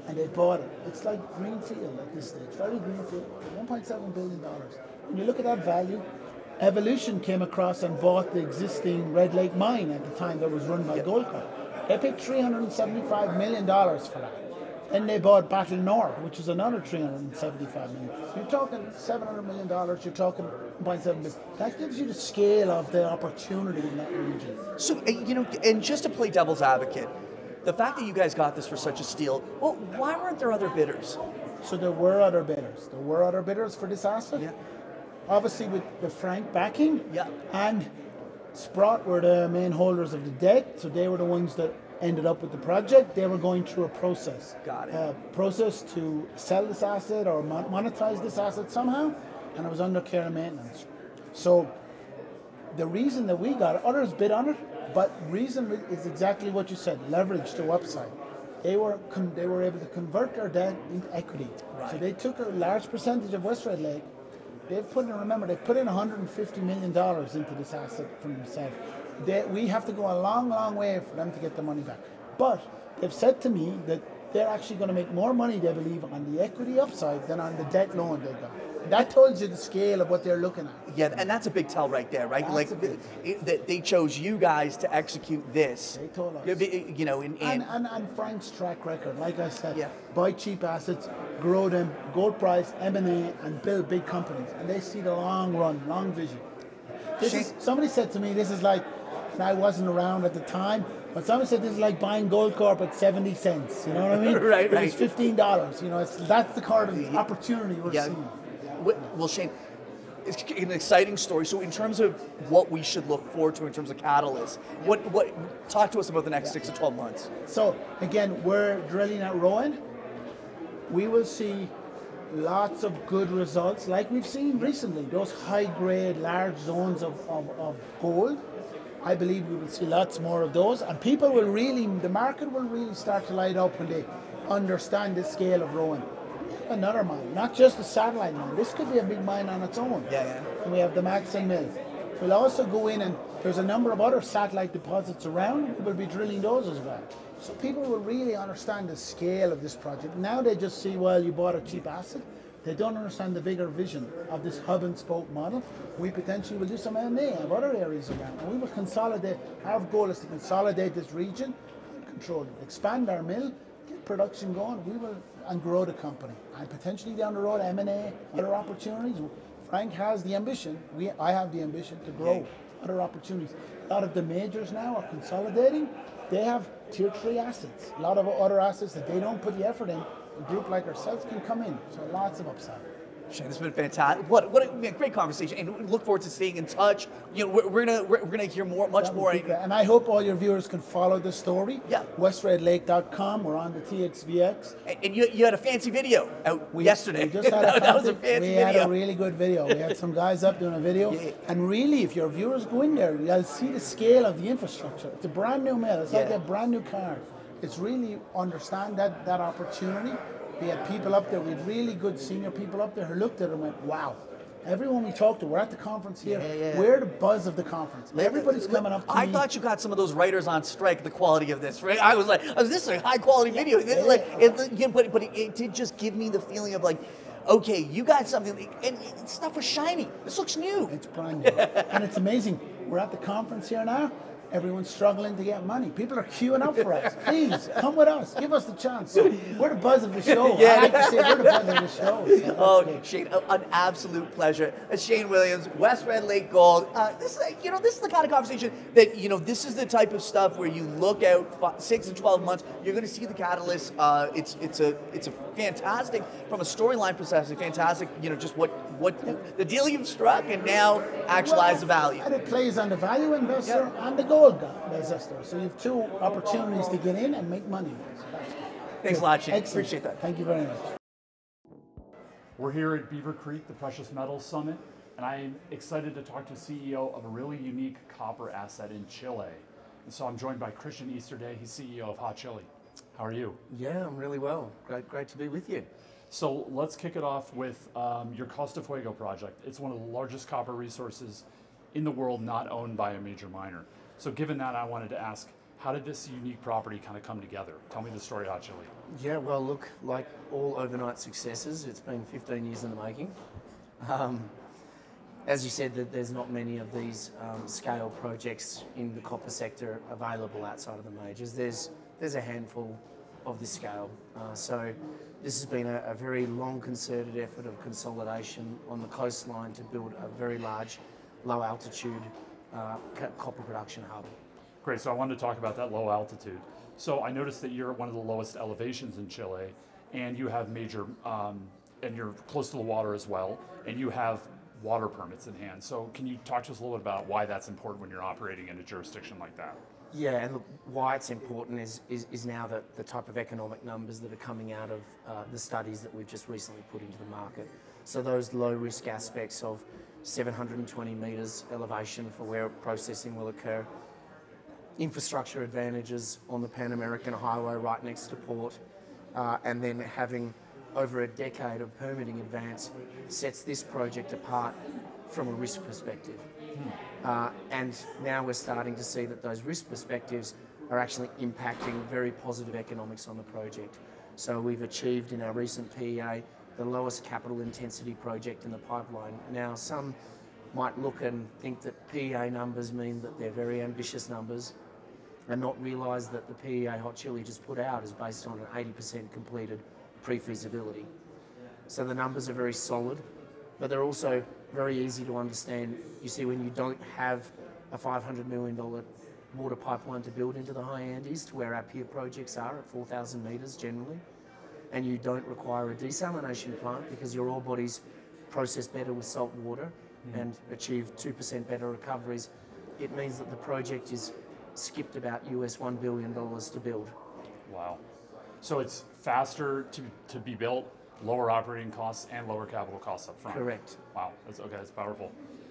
and they bought it. It's like greenfield at this stage, very greenfield, for one point seven billion dollars. When you look at that value, Evolution came across and bought the existing Red Lake mine at the time that was run by Goldcorp. They paid three hundred seventy-five million dollars for that. Then they bought Battle North, which is another three hundred seventy-five million dollars. You're talking seven hundred million dollars, you're talking one point seven billion dollars. That gives you the scale of the opportunity in that region. So, uh, you know, and just to play devil's advocate, the fact that you guys got this for such a steal, well, why weren't there other bidders? So there were other bidders. There were other bidders for this asset. Yeah. Obviously with the Frank backing. Yeah. And Sprott were the main holders of the debt, so they were the ones that ended up with the project. They were going through a process. Got it. A process to sell this asset or mon- monetize this asset somehow, and it was under care and maintenance. So the reason that we got it, others bid on it, but reason is exactly what you said, leverage to upside. They were con- they were able to convert their debt into equity. Right. So they took a large percentage of West Red Lake. They've put in, remember, they've put in one hundred fifty million dollars into this asset from themselves. They, we have to go a long, long way for them to get the money back. But they've said to me that they're actually going to make more money, they believe, on the equity upside than on the debt loan they got. That tells you the scale of what they're looking at. Yeah, and that's a big tell right there, right? That's like a big it, that they chose you guys to execute this. They told us. You know, in, in And, and, and Frank's track record, like I said, Yeah. buy cheap assets, grow them, gold price, M and A, and build big companies. And they see the long run, long vision. This Shane- is, somebody said to me, this is like, and I wasn't around at the time, but somebody said this is like buying Goldcorp at seventy cents. You know what I mean? Right, It right. was fifteen dollars. You know, it's, that's the kind of opportunity we're yeah. seeing. Well, well, Shane, it's an exciting story. So, in terms of what we should look forward to in terms of catalysts, what what talk to us about the next six to twelve months. So again, we're drilling at Rowan. We will see lots of good results like we've seen recently. Those high grade, large zones of, of, of gold. I believe we will see lots more of those, and people will really, the market will really start to light up when they understand the scale of Rowan. Another mine, not just a satellite mine. This could be a big mine on its own. Yeah, yeah. And we have the Maxon Mill. We'll also go in, and there's a number of other satellite deposits around. We'll be drilling those as well. So people will really understand the scale of this project. Now they just see, well, you bought a cheap asset. They don't understand the bigger vision of this hub and spoke model. We potentially will do some M and A of other areas around, and we will consolidate. Our goal is to consolidate this region and control it, expand our mill, get production going. We will and grow the company, and potentially down the road M and A, other opportunities. Frank has the ambition. We, I have the ambition to grow other opportunities. A lot of the majors now are consolidating. They have tier three assets. A lot of other assets that they don't put the effort in. A group like ourselves can come in. So lots of upside. Shane, this has been fantastic. What what a man, great conversation, and we look forward to staying in touch. You know, we're, we're gonna we're, we're gonna hear more, much That would more. be great. And I hope all your viewers can follow the story. Yeah. west red lake dot com. We're on the T X V X. And, and you you had a fancy video out yesterday. We just had a that, that was a fancy- fancy we video. had a really good video. We had some guys up doing a video. Yeah. And really, if your viewers go in there, you'll see the scale of the infrastructure. It's a brand new mill. It's like Yeah. a brand new car. It's really understand that, that opportunity. We had people up there, we had really good senior people up there who looked at it and went, wow. Everyone we talked to, we're at the conference here. Yeah, yeah. We're the buzz of the conference. Everybody's coming up to I me. thought you got some of those writers on strike. The quality of this, right? I was like, oh, this is a high quality video. This is like, it, yeah, but but it, it did just give me the feeling of like, okay, you got something, and it, stuff was shiny. This looks new. It's brand new. And it's amazing. We're at the conference here now. Everyone's struggling to get money. People are queuing up for us. Please, come with us. Give us the chance. So we're the buzz of the show. Yeah. I like to say we're the buzz of the show. So that's Oh, great. Shane, a- an absolute pleasure. Uh, Shane Williams, West Red Lake Gold. Uh, this is, like, you know, this is the kind of conversation that, you know, this is the type of stuff where you look out fi- six to twelve months. You're going to see the catalyst. Uh, it's it's a it's a fantastic from a storyline perspective. Fantastic. You know, just what what the deal you've struck and now actualize the value. And it plays on the value investor and the gold guy investor. So you have two opportunities to get in and make money. So that's good. Thanks a lot, Shane. Excellent. Appreciate that. Thank you very much. We're here at Beaver Creek, the Precious Metals Summit, and I'm excited to talk to the C E O of a really unique copper asset in Chile. And so I'm joined by Christian Easterday. He's C E O of Hot Chili. How are you? Yeah, I'm really well. Great, great to be with you. So let's kick it off with um, your Costa Fuego project. It's one of the largest copper resources in the world not owned by a major miner. So given that, I wanted to ask, How did this unique property kind of come together? Tell me the story of Hot Chili. Yeah, well, look, like all overnight successes, it's been fifteen years in the making. Um, as you said, that there's not many of these um, scale projects in the copper sector available outside of the majors. There's there's a handful of this scale. Uh, so this has been a, a very long concerted effort of consolidation on the coastline to build a very large, low altitude uh, copper production hub. Great, so I wanted to talk about that low altitude. So I noticed that you're at one of the lowest elevations in Chile, and you have major, um, and you're close to the water as well, and you have water permits in hand. So can you talk to us a little bit about why that's important when you're operating in a jurisdiction like that? Yeah, and look, why it's important is, is, is now the, the type of economic numbers that are coming out of uh, the studies that we've just recently put into the market. So those low risk aspects of seven hundred twenty metres elevation for where processing will occur, infrastructure advantages on the Pan American Highway right next to port, uh, and then having over a decade of permitting advance sets this project apart from a risk perspective. Uh, and now we're starting to see that those risk perspectives are actually impacting very positive economics on the project. So we've achieved in our recent P E A the lowest capital intensity project in the pipeline. Now some might look and think that P E A numbers mean that they're very ambitious numbers, and not realise that the P E A Hot Chili just put out is based on an eighty percent completed pre-feasibility. So the numbers are very solid, but they're also very easy to understand. You see, when you don't have a five hundred million dollars water pipeline to build into the high Andes to where our peer projects are at four thousand metres generally, and you don't require a desalination plant because your ore bodies process better with salt water mm. and achieve two percent better recoveries, it means that the project is skipped about U S one billion dollars to build. Wow. So it's faster to, to be built, lower operating costs, and lower capital costs up front. Correct. Wow, that's okay, that's powerful.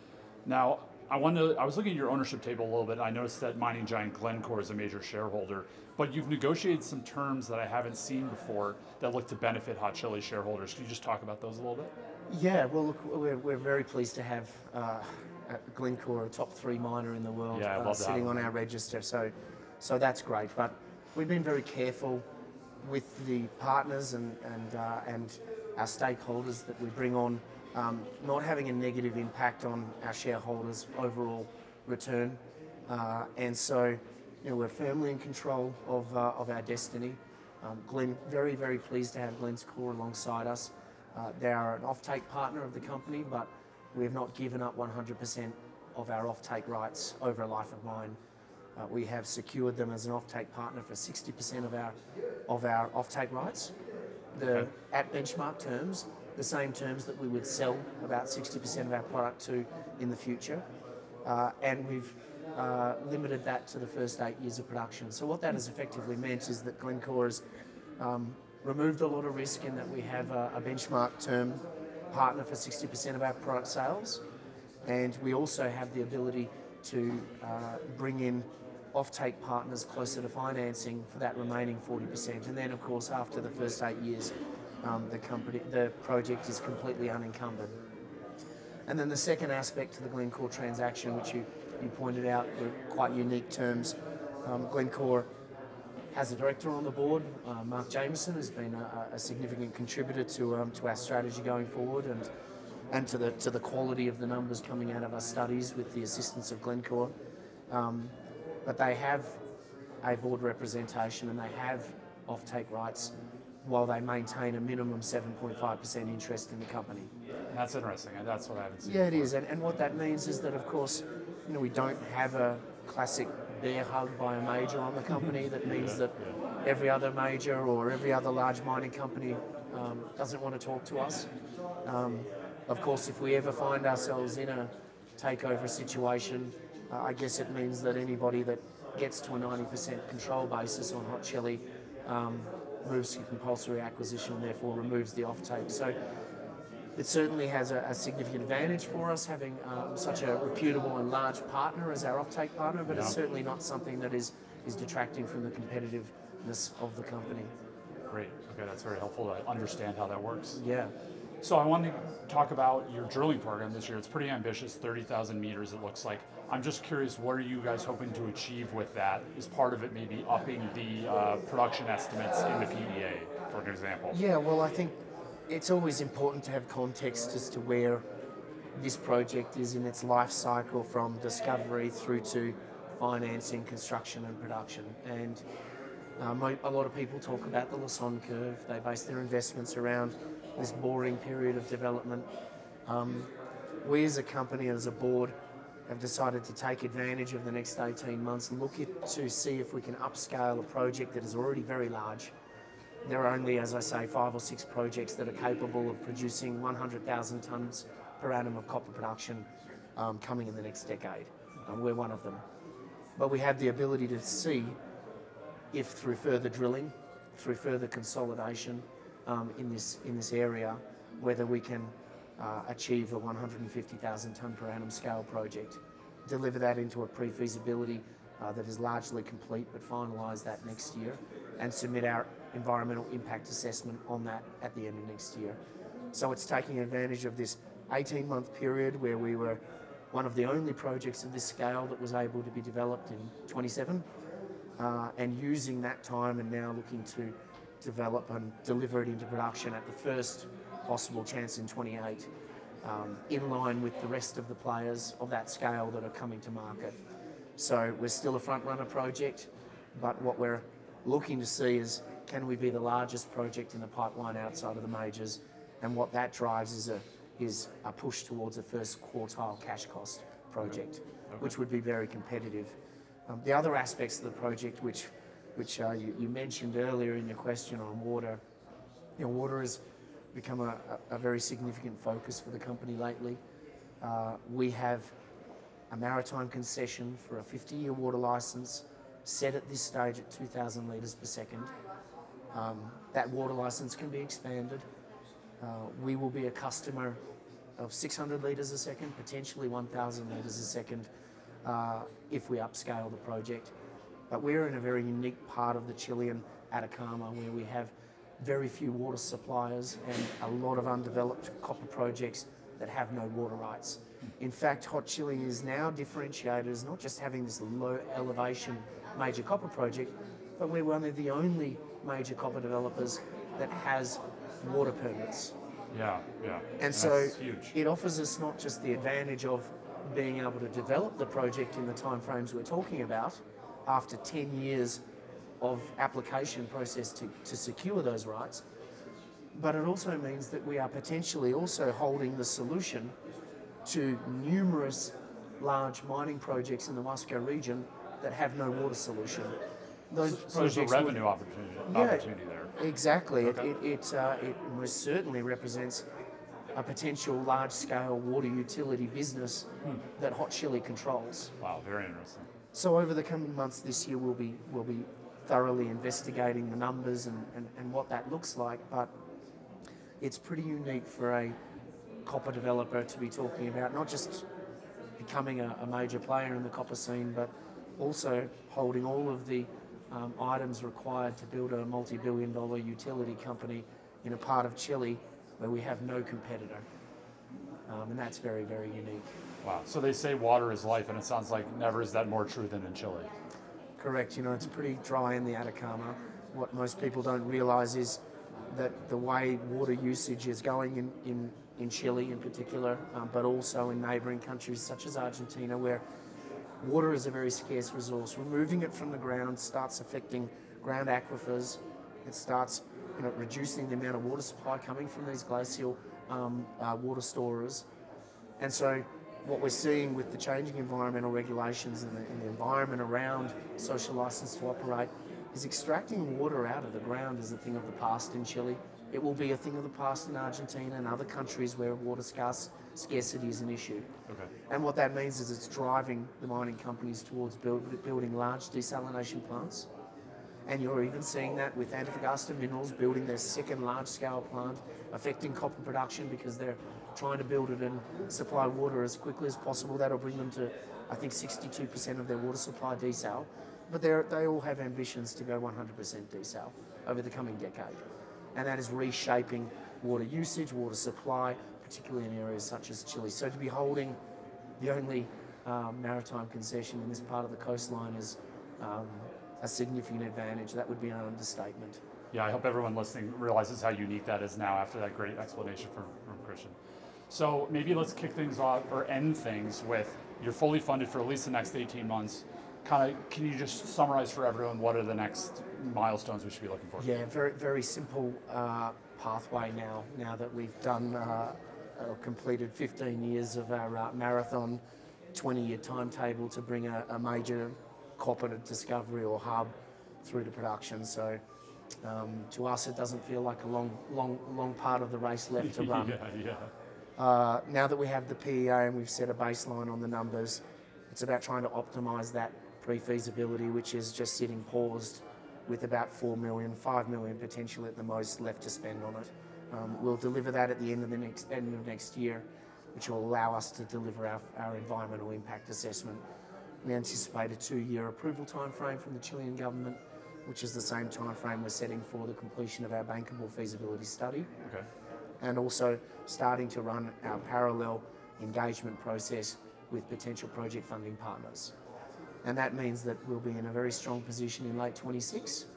Now, I wanted to, I was looking at your ownership table a little bit, and I noticed that mining giant Glencore is a major shareholder, but you've negotiated some terms that I haven't seen before that look to benefit Hot Chili shareholders. Can you just talk about those a little bit? Yeah, well, look, we're, we're very pleased to have uh, Glencore, a top three miner in the world, yeah, uh, sitting on our register, so, so that's great. But we've been very careful with the partners and, and, uh, and our stakeholders that we bring on, um, not having a negative impact on our shareholders' overall return. Uh, and so, you know, we're firmly in control of, uh, of our destiny. Um, Glen, very, very pleased to have Glencore alongside us. Uh, they are an offtake partner of the company, but we have not given up one hundred percent of our offtake rights over a life of mine. Uh, we have secured them as an offtake partner for sixty percent of our of our offtake rights. The, okay. At benchmark terms, the same terms that we would sell about sixty percent of our product to in the future. Uh, and we've uh, limited that to the first eight years of production. So what that has effectively meant is that Glencore has um, removed a lot of risk in that we have a, a benchmark term partner for sixty percent of our product sales. And we also have the ability to uh, bring in offtake partners closer to financing for that remaining forty percent. And then, of course, after the first eight years, um, the company, the project is completely unencumbered. And then the second aspect to the Glencore transaction, which you, you pointed out, were quite unique terms. Um, Glencore has a director on the board, uh, Mark Jameson, has been a, a significant contributor to um, to our strategy going forward, and and to the to the quality of the numbers coming out of our studies with the assistance of Glencore. Um, but they have a board representation and they have offtake rights while they maintain a minimum seven point five percent interest in the company. That's interesting, and that's what I haven't seen Yeah, before. it is, and, and what that means is that, of course, you know, we don't have a classic bear hug by a major on the company that means yeah, that yeah. every other major or every other large mining company um, doesn't want to talk to us. Um, of course, if we ever find ourselves in a takeover situation, uh, I guess it means that anybody that gets to a ninety percent control basis on Hot Chili um, moves to compulsory acquisition and therefore removes the offtake. So it certainly has a, a significant advantage for us having um, such a reputable and large partner as our offtake partner, but yeah. It's certainly not something that is, is detracting from the competitiveness of the company. Great. Okay, that's very helpful to understand how that works. Yeah. So I want to talk about your drilling program this year. It's pretty ambitious, thirty thousand meters it looks like. I'm just curious, what are you guys hoping to achieve with that? Is part of it maybe upping the uh, production estimates in the P E A, for example? Yeah, well, I think it's always important to have context as to where this project is in its life cycle, from discovery through to financing, construction and production. And um, a lot of people talk about the Lassonde curve. They base their investments around this boring period of development. Um, we as a company and as a board have decided to take advantage of the next eighteen months and look at, to see if we can upscale a project that is already very large. There are only, as I say, five or six projects that are capable of producing one hundred thousand tonnes per annum of copper production um, coming in the next decade. Um, we're one of them. But we have the ability to see if through further drilling, through further consolidation um, in this in this area, whether we can uh, achieve a one hundred fifty thousand tonne per annum scale project, deliver that into a pre-feasibility uh, that is largely complete, but finalise that next year, and submit our environmental impact assessment on that at the end of next year. So it's taking advantage of this eighteen month period where we were one of the only projects of this scale that was able to be developed in twenty-seven, uh, and using that time and now looking to develop and deliver it into production at the first possible chance in twenty-eight, um, in line with the rest of the players of that scale that are coming to market. So we're still a front runner project, but what we're looking to see is, can we be the largest project in the pipeline outside of the majors? And what that drives is a is a push towards a first quartile cash cost project, okay. which would be very competitive. Um, the other aspects of the project, which which uh, you, you mentioned earlier in your question on water, you know, water has become a, a very significant focus for the company lately. Uh, we have a maritime concession for a fifty year water licence set at this stage at two thousand litres per second. Um, that water licence can be expanded. Uh, we will be a customer of six hundred litres a second, potentially one thousand litres a second uh, if we upscale the project. But we're in a very unique part of the Chilean Atacama where we have very few water suppliers and a lot of undeveloped copper projects that have no water rights. In fact, Hot Chili is now differentiated as not just having this low elevation major copper project, but we're one of the only major copper developers that has water permits. Yeah, yeah. And so That's huge. It offers us not just the advantage of being able to develop the project in the timeframes we're talking about after ten years of application process to, to secure those rights, but it also means that we are potentially also holding the solution to numerous large mining projects in the Huasco region that have no water solution. Those so, so there's a revenue would, opportunity, yeah, opportunity there. Exactly. Okay. It, it, it, uh, it most certainly represents a potential large-scale water utility business hmm. that Hot Chili controls. Wow, very interesting. So over the coming months this year, we'll be we'll be thoroughly investigating the numbers and, and, and what that looks like. But it's pretty unique for a copper developer to be talking about not just becoming a, a major player in the copper scene, but also holding all of the um, items required to build a multi-billion dollar utility company in a part of Chile where we have no competitor. Um, and that's very, very unique. Wow. So they say water is life, and it sounds like never is that more true than in Chile. Correct. You know, it's pretty dry in the Atacama. What most people don't realize is that the way water usage is going in, in, in Chile in particular, um, but also in neighbouring countries such as Argentina, where water is a very scarce resource. Removing it from the ground starts affecting ground aquifers. It starts, you know, reducing the amount of water supply coming from these glacial um, uh, water storers. And so what we're seeing with the changing environmental regulations and the, and the environment around social license to operate is extracting water out of the ground is a thing of the past in Chile. It will be a thing of the past in Argentina and other countries where water scarce, scarcity is an issue. Okay. And what that means is it's driving the mining companies towards build, building large desalination plants. And you're even seeing that with Antofagasta Minerals building their second large-scale plant, affecting copper production because they're trying to build it and supply water as quickly as possible. That'll bring them to, I think, sixty-two percent of their water supply desal. But they all have ambitions to go one hundred percent desal over the coming decade. And that is reshaping water usage, water supply, particularly in areas such as Chile. So to be holding the only um, maritime concession in this part of the coastline is um, a significant advantage. That would be an understatement. Yeah, I hope everyone listening realizes how unique that is now after that great explanation from, from Christian. So maybe let's kick things off or end things with, you're fully funded for at least the next eighteen months. Kind of, can you just summarize for everyone what are the next milestones we should be looking for? Yeah, very very simple uh, pathway now. Now that we've done uh, uh, completed fifteen years of our uh, marathon, twenty-year timetable to bring a, a major copper discovery or hub through to production. So um, to us, it doesn't feel like a long long long part of the race left to run. yeah, yeah. Uh, now that we have the P E A and we've set a baseline on the numbers, it's about trying to optimise that pre-feasibility, which is just sitting paused with about four million, five million potentially at the most left to spend on it. Um, we'll deliver that at the end of the next end of next year, which will allow us to deliver our, our environmental impact assessment. We anticipate a two-year approval timeframe from the Chilean government, which is the same timeframe we're setting for the completion of our bankable feasibility study. Okay. And also starting to run our parallel engagement process with potential project funding partners. And that means that we'll be in a very strong position in late twenty-six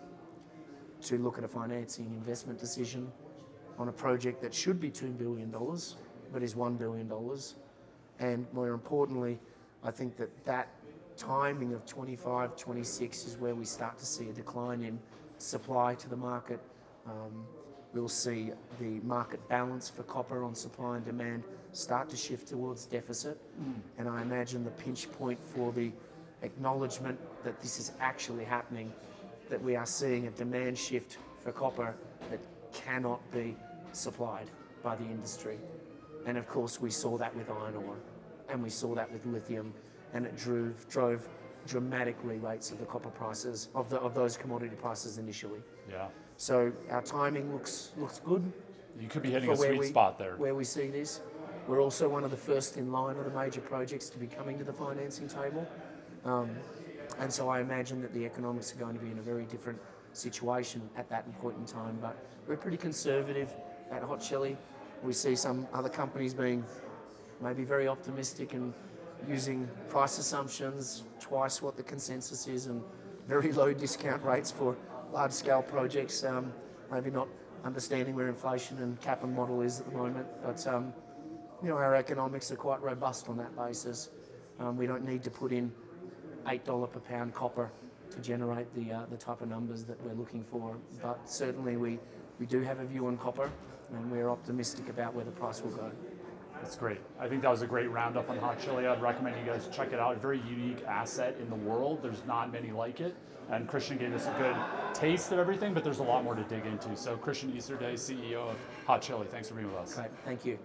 to look at a financing investment decision on a project that should be two billion dollars, but is one billion dollars. And more importantly, I think that that timing of twenty-five, twenty-six is where we start to see a decline in supply to the market. Um, we'll see the market balance for copper on supply and demand start to shift towards deficit. Mm. And I imagine the pinch point for the acknowledgement that this is actually happening, that we are seeing a demand shift for copper that cannot be supplied by the industry. And of course we saw that with iron ore, and we saw that with lithium, and it drove, drove dramatic re-rates of the copper prices, of, the, of those commodity prices initially. Yeah. So our timing looks looks good. You could be hitting for a sweet we, spot there. Where we see this. We're also one of the first in line of the major projects to be coming to the financing table. Um, and so I imagine that the economics are going to be in a very different situation at that point in time. But we're pretty conservative at Hot Chili. We see some other companies being maybe very optimistic and using price assumptions twice what the consensus is and very low discount rates for large-scale projects, um, maybe not understanding where inflation and cap and model is at the moment. But um, you know, our economics are quite robust on that basis. Um, we don't need to put in eight dollars per pound copper to generate the uh, the type of numbers that we're looking for. But certainly we, we do have a view on copper, and we're optimistic about where the price will go. That's great. I think that was a great roundup on Hot Chili. I'd recommend you guys check it out. A very unique asset in the world. There's not many like it. And Christian gave us a good taste of everything, but there's a lot more to dig into. So Christian Easterday, C E O of Hot Chili, thanks for being with us. Great, thank you.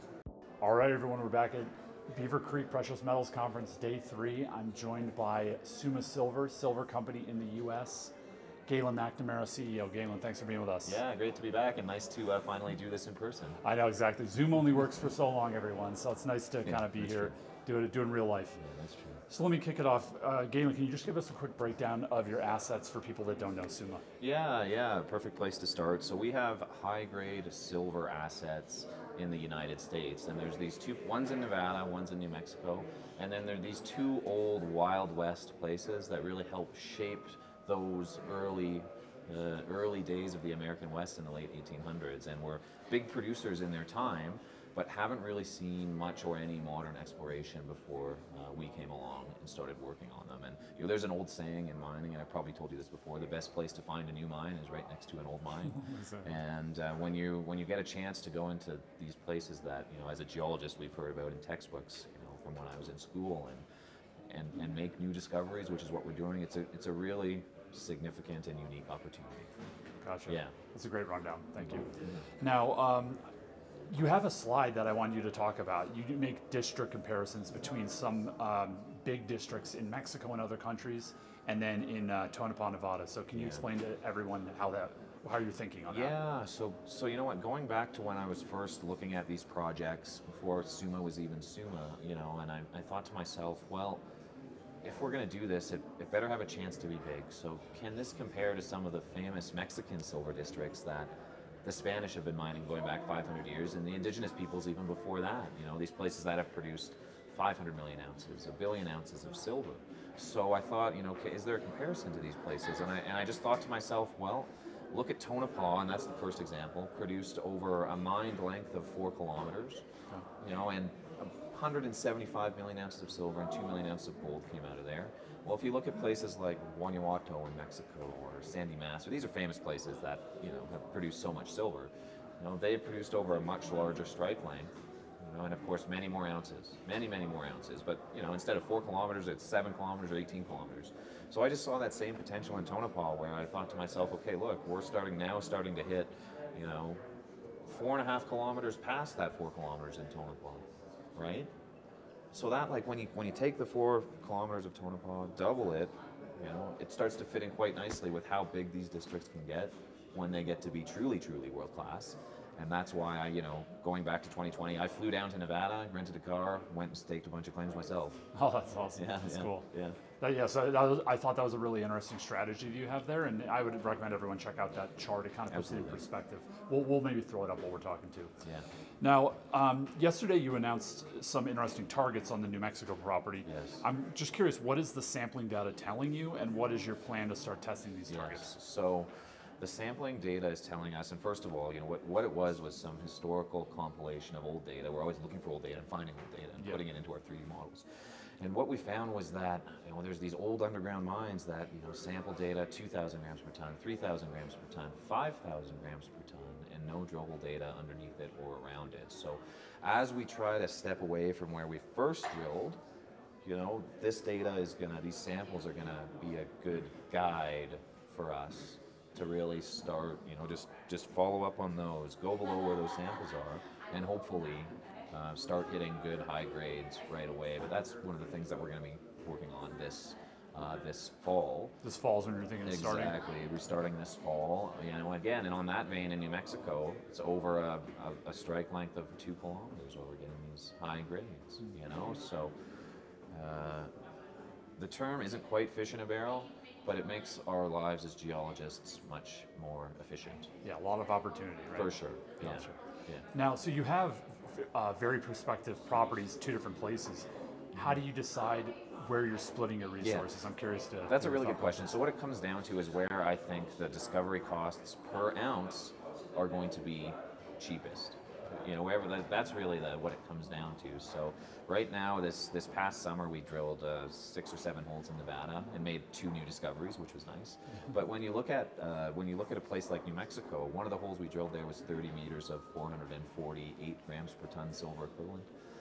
All right, everyone, we're back at Beaver Creek Precious Metals Conference, day three. I'm joined by Summa Silver, silver company in the U S. Galen McNamara, C E O. Galen, thanks for being with us. Yeah, great to be back and nice to uh, finally do this in person. I know, exactly. Zoom only works for so long, everyone, so it's nice to Yeah, kind of be that's here, do it, do it in real life. Yeah, that's true. So let me kick it off. Uh, Galen, can you just give us a quick breakdown of your assets for people that don't know Summa? Yeah, yeah, perfect place to start. So we have high-grade silver assets in the United States, and there's these two, one's in Nevada, one's in New Mexico, and then there are these two old Wild West places that really helped shape those early uh, early days of the American West in the late eighteen hundreds, and were big producers in their time, but haven't really seen much or any modern exploration before uh, we came along and started working on them. And you know, there's an old saying in mining, and I've probably told you this before: the best place to find a new mine is right next to an old mine. Exactly. And uh, when you when you get a chance to go into these places that, you know, as a geologist we've heard about in textbooks, you know, from when I was in school, and and and make new discoveries, which is what we're doing. It's a it's a really significant and unique opportunity. Gotcha. Yeah. That's a great rundown. Thank you. Now, um, you have a slide that I want you to talk about. You do make district comparisons between some um, big districts in Mexico and other countries, and then in uh, Tonopah, Nevada. So can you Yeah. explain to everyone how that, how you're thinking on that? Yeah, so so you know what, going back to when I was first looking at these projects, before Summa was even Summa, you know, and I, I thought to myself, well, if we're going to do this, it, it better have a chance to be big. So can this compare to some of the famous Mexican silver districts that The Spanish have been mining going back five hundred years, and the indigenous peoples even before that. You know, these places that have produced five hundred million ounces, a billion ounces of silver. So I thought, you know, okay, is there a comparison to these places? And I, and I just thought to myself, well, look at Tonopah, and that's the first example, produced over a mined length of four kilometers, you know, and one hundred seventy-five million ounces of silver and two million ounces of gold came out of there. Well, if you look at places like Guanajuato in Mexico or Sandy Master, these are famous places that, you know, have produced so much silver. You know, they've produced over a much larger strike length, you know, and of course many more ounces, many, many more ounces. But, you know, instead of four kilometers, it's seven kilometers or eighteen kilometers. So I just saw that same potential in Tonopah where I thought to myself, okay, look, we're starting now, starting to hit, you know, four and a half kilometers past that four kilometers in Tonopah, right? So that, like, when you when you take the four kilometers of Tonopah, double it, you know, it starts to fit in quite nicely with how big these districts can get when they get to be truly, truly world class. And that's why I, you know, going back to twenty twenty, I flew down to Nevada, rented a car, went and staked a bunch of claims myself. Oh, that's awesome. Yeah, that's yeah, cool. Yeah. That, yeah, so that was, I thought that was a really interesting strategy that you have there, and I would recommend everyone check out that chart. It kind of puts it in Absolutely. perspective. We'll, we'll maybe throw it up while we're talking too. Yeah. Now, um, yesterday you announced some interesting targets on the New Mexico property. Yes. I'm just curious, what is the sampling data telling you, and what is your plan to start testing these Yes. targets? So the sampling data is telling us, and first of all, you know, what, what it was was some historical compilation of old data. We're always looking for old data and finding old data and Yeah. putting it into our three D models. And what we found was that, you know, there's these old underground mines that, you know, sample data two thousand grams per ton, three thousand grams per ton, five thousand grams per ton, and no drill hole data underneath it or around it. So as we try to step away from where we first drilled, you know, this data is gonna, these samples are gonna be a good guide for us to really start, you know, just just follow up on those, go below where those samples are, and hopefully uh, start hitting good high grades right away. But that's one of the things that we're going to be working on this uh, this fall. This fall's when you're thinking of starting. Exactly, we're starting this fall. You know, again, and on that vein in New Mexico, it's over a, a, a strike length of two kilometers where we're getting these high grades. You know, so uh, the term isn't quite fish in a barrel, but it makes our lives as geologists much more efficient. Yeah, a lot of opportunity, right? For sure. Yeah. Gotcha. Yeah. Now, so you have uh, very prospective properties, two different places. How do you decide where you're splitting your resources? I'm curious to. That's a to really talk good about question. So what it comes down to is where I think the discovery costs per ounce are going to be cheapest. You know, wherever that, that's really the, what it comes down to. So right now, this this past summer, we drilled uh, six or seven holes in Nevada and made two new discoveries, which was nice. But when you look at uh, when you look at a place like New Mexico, one of the holes we drilled there was thirty meters of four hundred forty-eight grams per ton silver equivalent.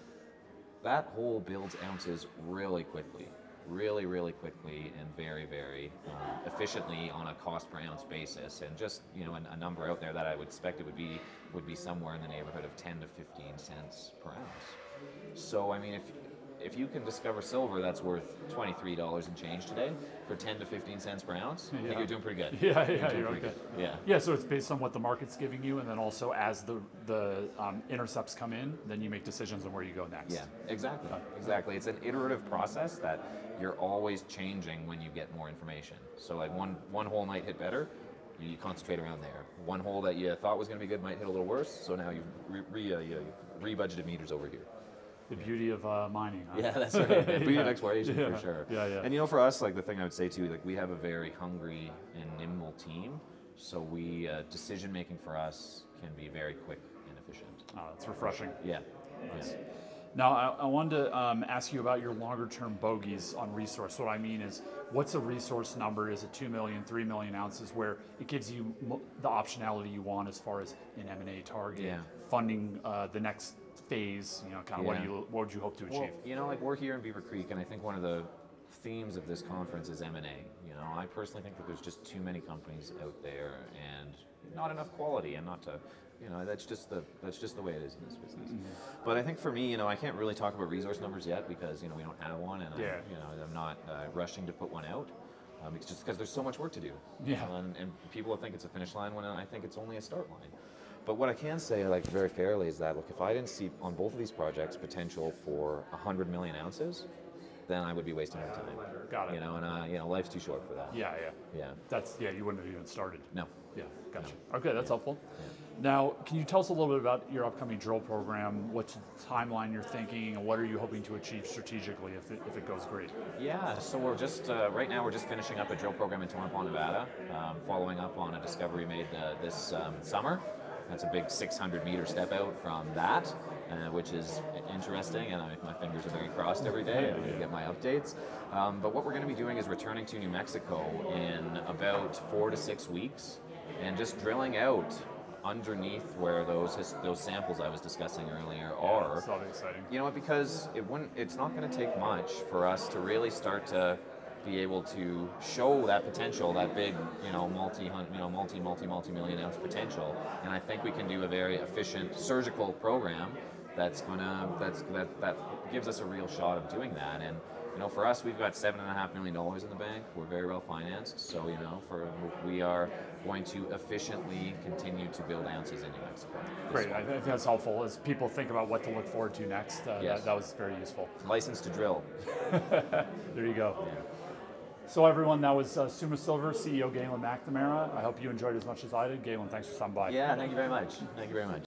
That hole builds ounces really quickly, really, really quickly, and very, very um, efficiently on a cost per ounce basis. And just, you know, a, a number out there that I would expect it would be would be somewhere in the neighborhood of ten to fifteen cents per ounce. So I mean, if if you can discover silver that's worth twenty-three dollars and change today for ten to fifteen cents per ounce, I think Yeah. you're doing pretty good. Yeah, You're yeah, doing you're pretty okay. good. Yeah. Yeah, so it's based on what the market's giving you, and then also as the the um, intercepts come in, then you make decisions on where you go next. Yeah, exactly, exactly. It's an iterative process that you're always changing when you get more information. So like one one hole might hit better, you concentrate around there. One hole that you thought was going to be good might hit a little worse, so now you've re, re, uh, you re-budgeted meters over here. The beauty of uh, mining. Huh? Yeah, that's right. The beauty of Yeah. exploration Yeah. for sure. Yeah, yeah. And you know, for us, like the thing I would say too, like we have a very hungry and nimble team, so we uh, decision making for us can be very quick and efficient. Oh, that's refreshing. Yeah. Nice. Yeah. Now, I, I wanted to um, ask you about your longer term bogeys on resource. What I mean is, what's a resource number? Is it two million, three million ounces, where it gives you mo- the optionality you want as far as an M and A target, Yeah. funding uh, the next phase, you know, kind of what, Yeah. do you, what would you hope to achieve? Well, you know, like we're here in Beaver Creek, and I think one of the themes of this conference is M and A. You know, I personally think that there's just too many companies out there, and not enough quality, and not to, you know, that's just the that's just the way it is in this business. Mm-hmm. But I think for me, you know, I can't really talk about resource numbers yet because you know we don't have one, and Yeah. I, you know, I'm not uh, rushing to put one out. Um, it's just because there's so much work to do. Yeah. And, and people think it's a finish line when I think it's only a start line. But what I can say, like very fairly, is that look, if I didn't see on both of these projects potential for one hundred million ounces, then I would be wasting my time. Got it. You know, and uh, you know, life's too short for that. Yeah, yeah. Yeah. That's yeah. You wouldn't have even started. No. Yeah, gotcha. Okay, that's helpful. Now, can you tell us a little bit about your upcoming drill program? What's the timeline you're thinking, and what are you hoping to achieve strategically if it, if it goes great? Yeah, so we're just, uh, right now we're just finishing up a drill program in Tonopah, Nevada, um, following up on a discovery made uh, this um, summer. That's a big six hundred meter step out from that, uh, which is interesting, and I, my fingers are very crossed every day to get my updates. Um, but what we're going to be doing is returning to New Mexico in about four to six weeks, and just drilling out underneath where those his, those samples I was discussing earlier are. That's not exciting. You know what? Because it wouldn't. It's not going to take much for us to really start to be able to show that potential, that big, you know, multi, you know, multi, multi, multi-million ounce potential. And I think we can do a very efficient surgical program that's gonna that's that that gives us a real shot of doing that. And you know, for us, we've got seven and a half million dollars in the bank. We're very well financed, so you know, for we are going to efficiently continue to build ounces in New Mexico. Great, I think that's helpful as people think about what to look forward to next. Uh, Yes. that, that was very useful. License to drill. There you go. So everyone, that was uh, Suma Silver C E O Galen McNamara. I hope you enjoyed as much as I did. Galen, thanks for stopping by. Yeah, thank you very much. Thank you very much.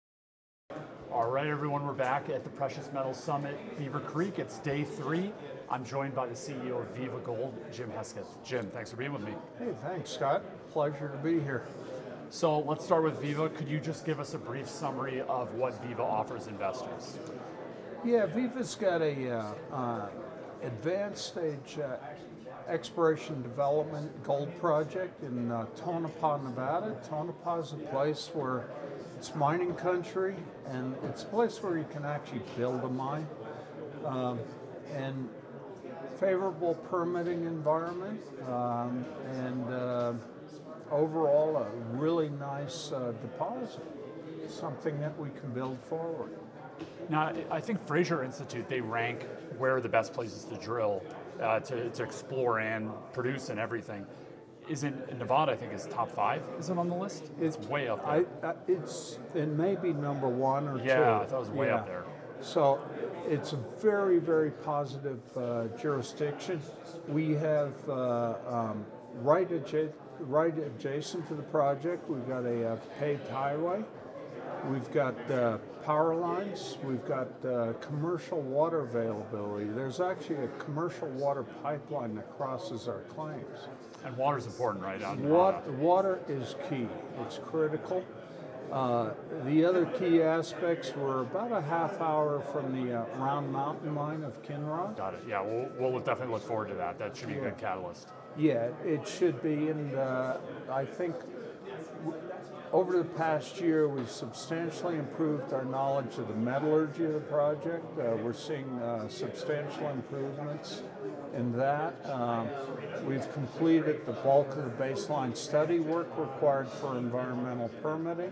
All right, everyone, we're back at the Precious Metals Summit, Beaver Creek. It's day three. I'm joined by the C E O of Viva Gold, Jim Hesketh. Jim, thanks for being with me. Hey, thanks, Scott. Pleasure to be here. So let's start with Viva. Could you just give us a brief summary of what Viva offers investors? Yeah, Viva's got a uh, uh, advanced stage uh, exploration development gold project in uh, Tonopah, Nevada. Tonopah is a place where it's mining country, and it's a place where you can actually build a mine. Um, and favorable permitting environment, um, and uh, overall a really nice uh, deposit, something that we can build forward. Now, I think Fraser Institute, they rank where are the best places to drill, uh, to, to explore and produce and everything. Is it Nevada? I think is top five. Is it on the list? It's way up there. I, I, it's it may be number one or two. Yeah, I thought it was way Yeah. up there. So it's a very, very positive uh, jurisdiction. We have uh, um, right, adja- right adjacent to the project, we've got a uh, paved highway. We've got uh, power lines. We've got uh, commercial water availability. There's actually a commercial water pipeline that crosses our claims. And water's important, right? Out in Wat- Nevada. water is key. It's critical. Uh, the other key aspects were about a half hour from the uh, Round Mountain mine of Kinross. Got it. Yeah, we'll, we'll definitely look forward to that. That should be a good catalyst. Yeah, it should be, and uh, I think w- over the past year we've substantially improved our knowledge of the metallurgy of the project. Uh, we're seeing uh, substantial improvements in that. Um, we've completed the bulk of the baseline study work required for environmental permitting.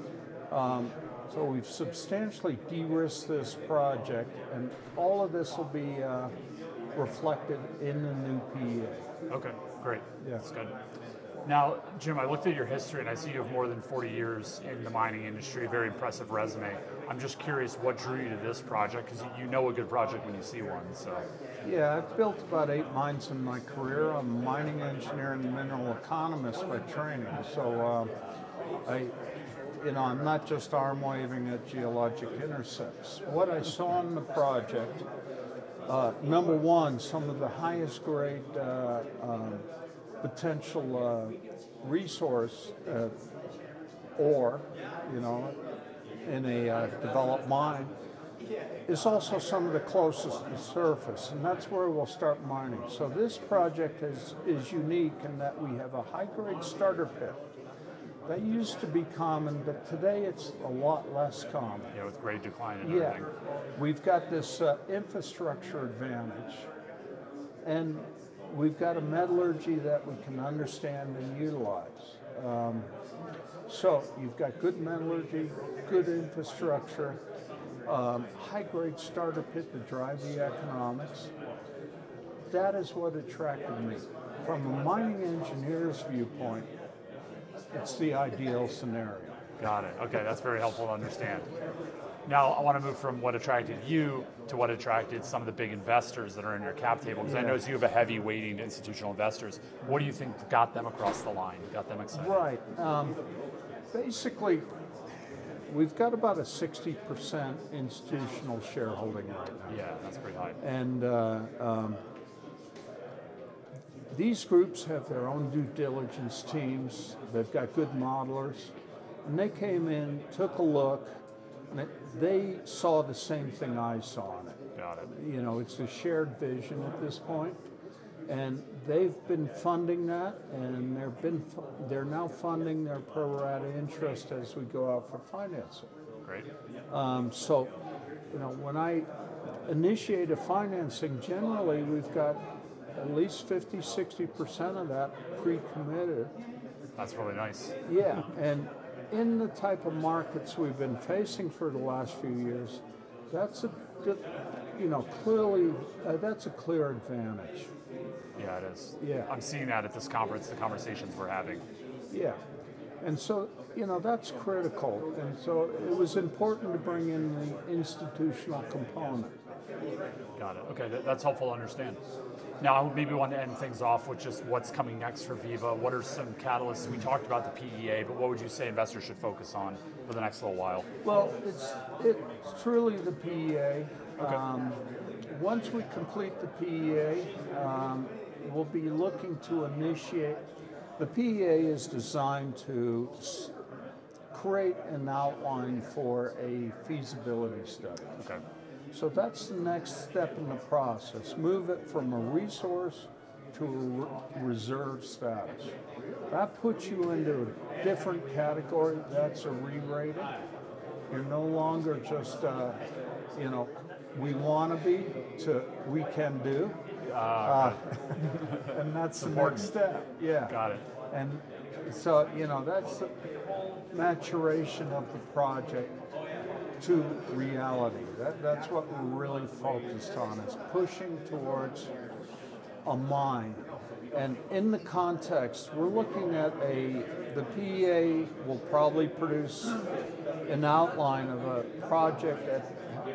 Um, so we've substantially de-risked this project, and all of this will be uh, reflected in the new P E A. Okay, great. Yeah. That's good. Now, Jim, I looked at your history and I see you have more than forty years in the mining industry, a very impressive resume. I'm just curious what drew you to this project, because you know a good project when you see one. So, Yeah, I've built about eight mines in my career. I'm a mining engineer and mineral economist by training. So uh, I, you know, I'm not just arm waving at geologic intercepts. What I saw in the project, uh, number one, some of the highest grade uh, um, potential uh, resource uh, ore, you know, in a uh, developed mine, is also some of the closest to the surface, and that's where we'll start mining. So this project is, is unique in that we have a high-grade starter pit. That used to be common, but today it's a lot less common. yeah, with grade decline and Yeah, everything. we've got this uh, infrastructure advantage, and we've got a metallurgy that we can understand and utilize. Um, so you've got good metallurgy, good infrastructure, um, high-grade starter pit to drive the economics. That is what attracted me. From a mining engineer's viewpoint, it's the ideal scenario. Got it. Okay, that's very helpful to understand. Now, I want to move from what attracted you to what attracted some of the big investors that are in your cap table, because I Yeah. notice you have a heavy weighting to institutional investors. What do you think got them across the line, got them excited? Right. Um, basically, we've got about a sixty percent institutional shareholding right now. Yeah, that's pretty high. And uh, um, these groups have their own due diligence teams. They've got good modelers. And they came in, took a look, and it, they saw the same thing I saw in it. Got it. You know, it's a shared vision at this point, and they've been funding that, and they're been fu- they're now funding their pro rata interest as we go out for financing. Great. Um, so, you know, when I initiate a financing, generally we've got at least fifty, sixty percent of that pre-committed. That's really nice. Yeah, and in the type of markets we've been facing for the last few years, that's a, good- you know, clearly, uh, that's a clear advantage. Yeah, it is. Yeah. I'm seeing that at this conference, the conversations we're having. Yeah, and so, you know, that's critical. And so it was important to bring in the institutional component. Got it. Okay, that, that's helpful to understand. Now, I maybe want to end things off with just what's coming next for Viva. What are some catalysts? We talked about the P E A, but what would you say investors should focus on for the next little while? Well, it's it's truly the P E A. Um, once we complete the P E A, um, we'll be looking to initiate. The P E A is designed to s- create an outline for a feasibility study. Okay. So that's the next step in the process. Move it from a resource to a re- reserve status. That puts you into a different category. That's a re-rating. You're no longer just, uh, you know, we want to be to we can do. Uh, and that's the next step. Yeah. Got it. And so, you know, that's the maturation of the project to reality. That, that's what we're really focused on, is pushing towards a mine. And in the context, we're looking at a, the P E A will probably produce an outline of a project that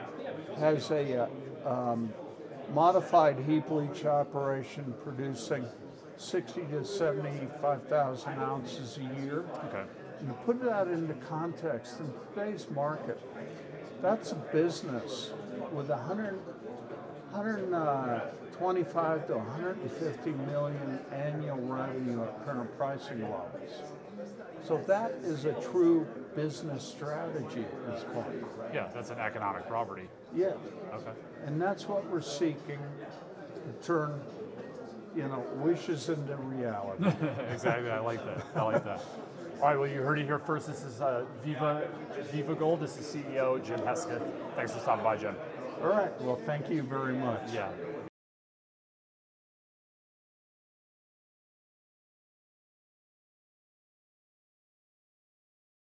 has a uh, um, modified heap leach operation producing sixty to seventy-five thousand ounces a year. Okay. And to put that into context, in today's market, that's a business with one hundred, one twenty-five to one hundred fifty million annual revenue at current pricing levels. So that is a true business strategy at this point. Yeah, that's an economic property. Yeah. Okay. And that's what we're seeking, to turn, you know, wishes into reality. Exactly. I like that. I like that. All right. Well, you heard it here first. This is uh, Viva Viva Gold. This is C E O Jim Hesketh. Thanks for stopping by, Jim. All right. Well, thank you very much. Yeah.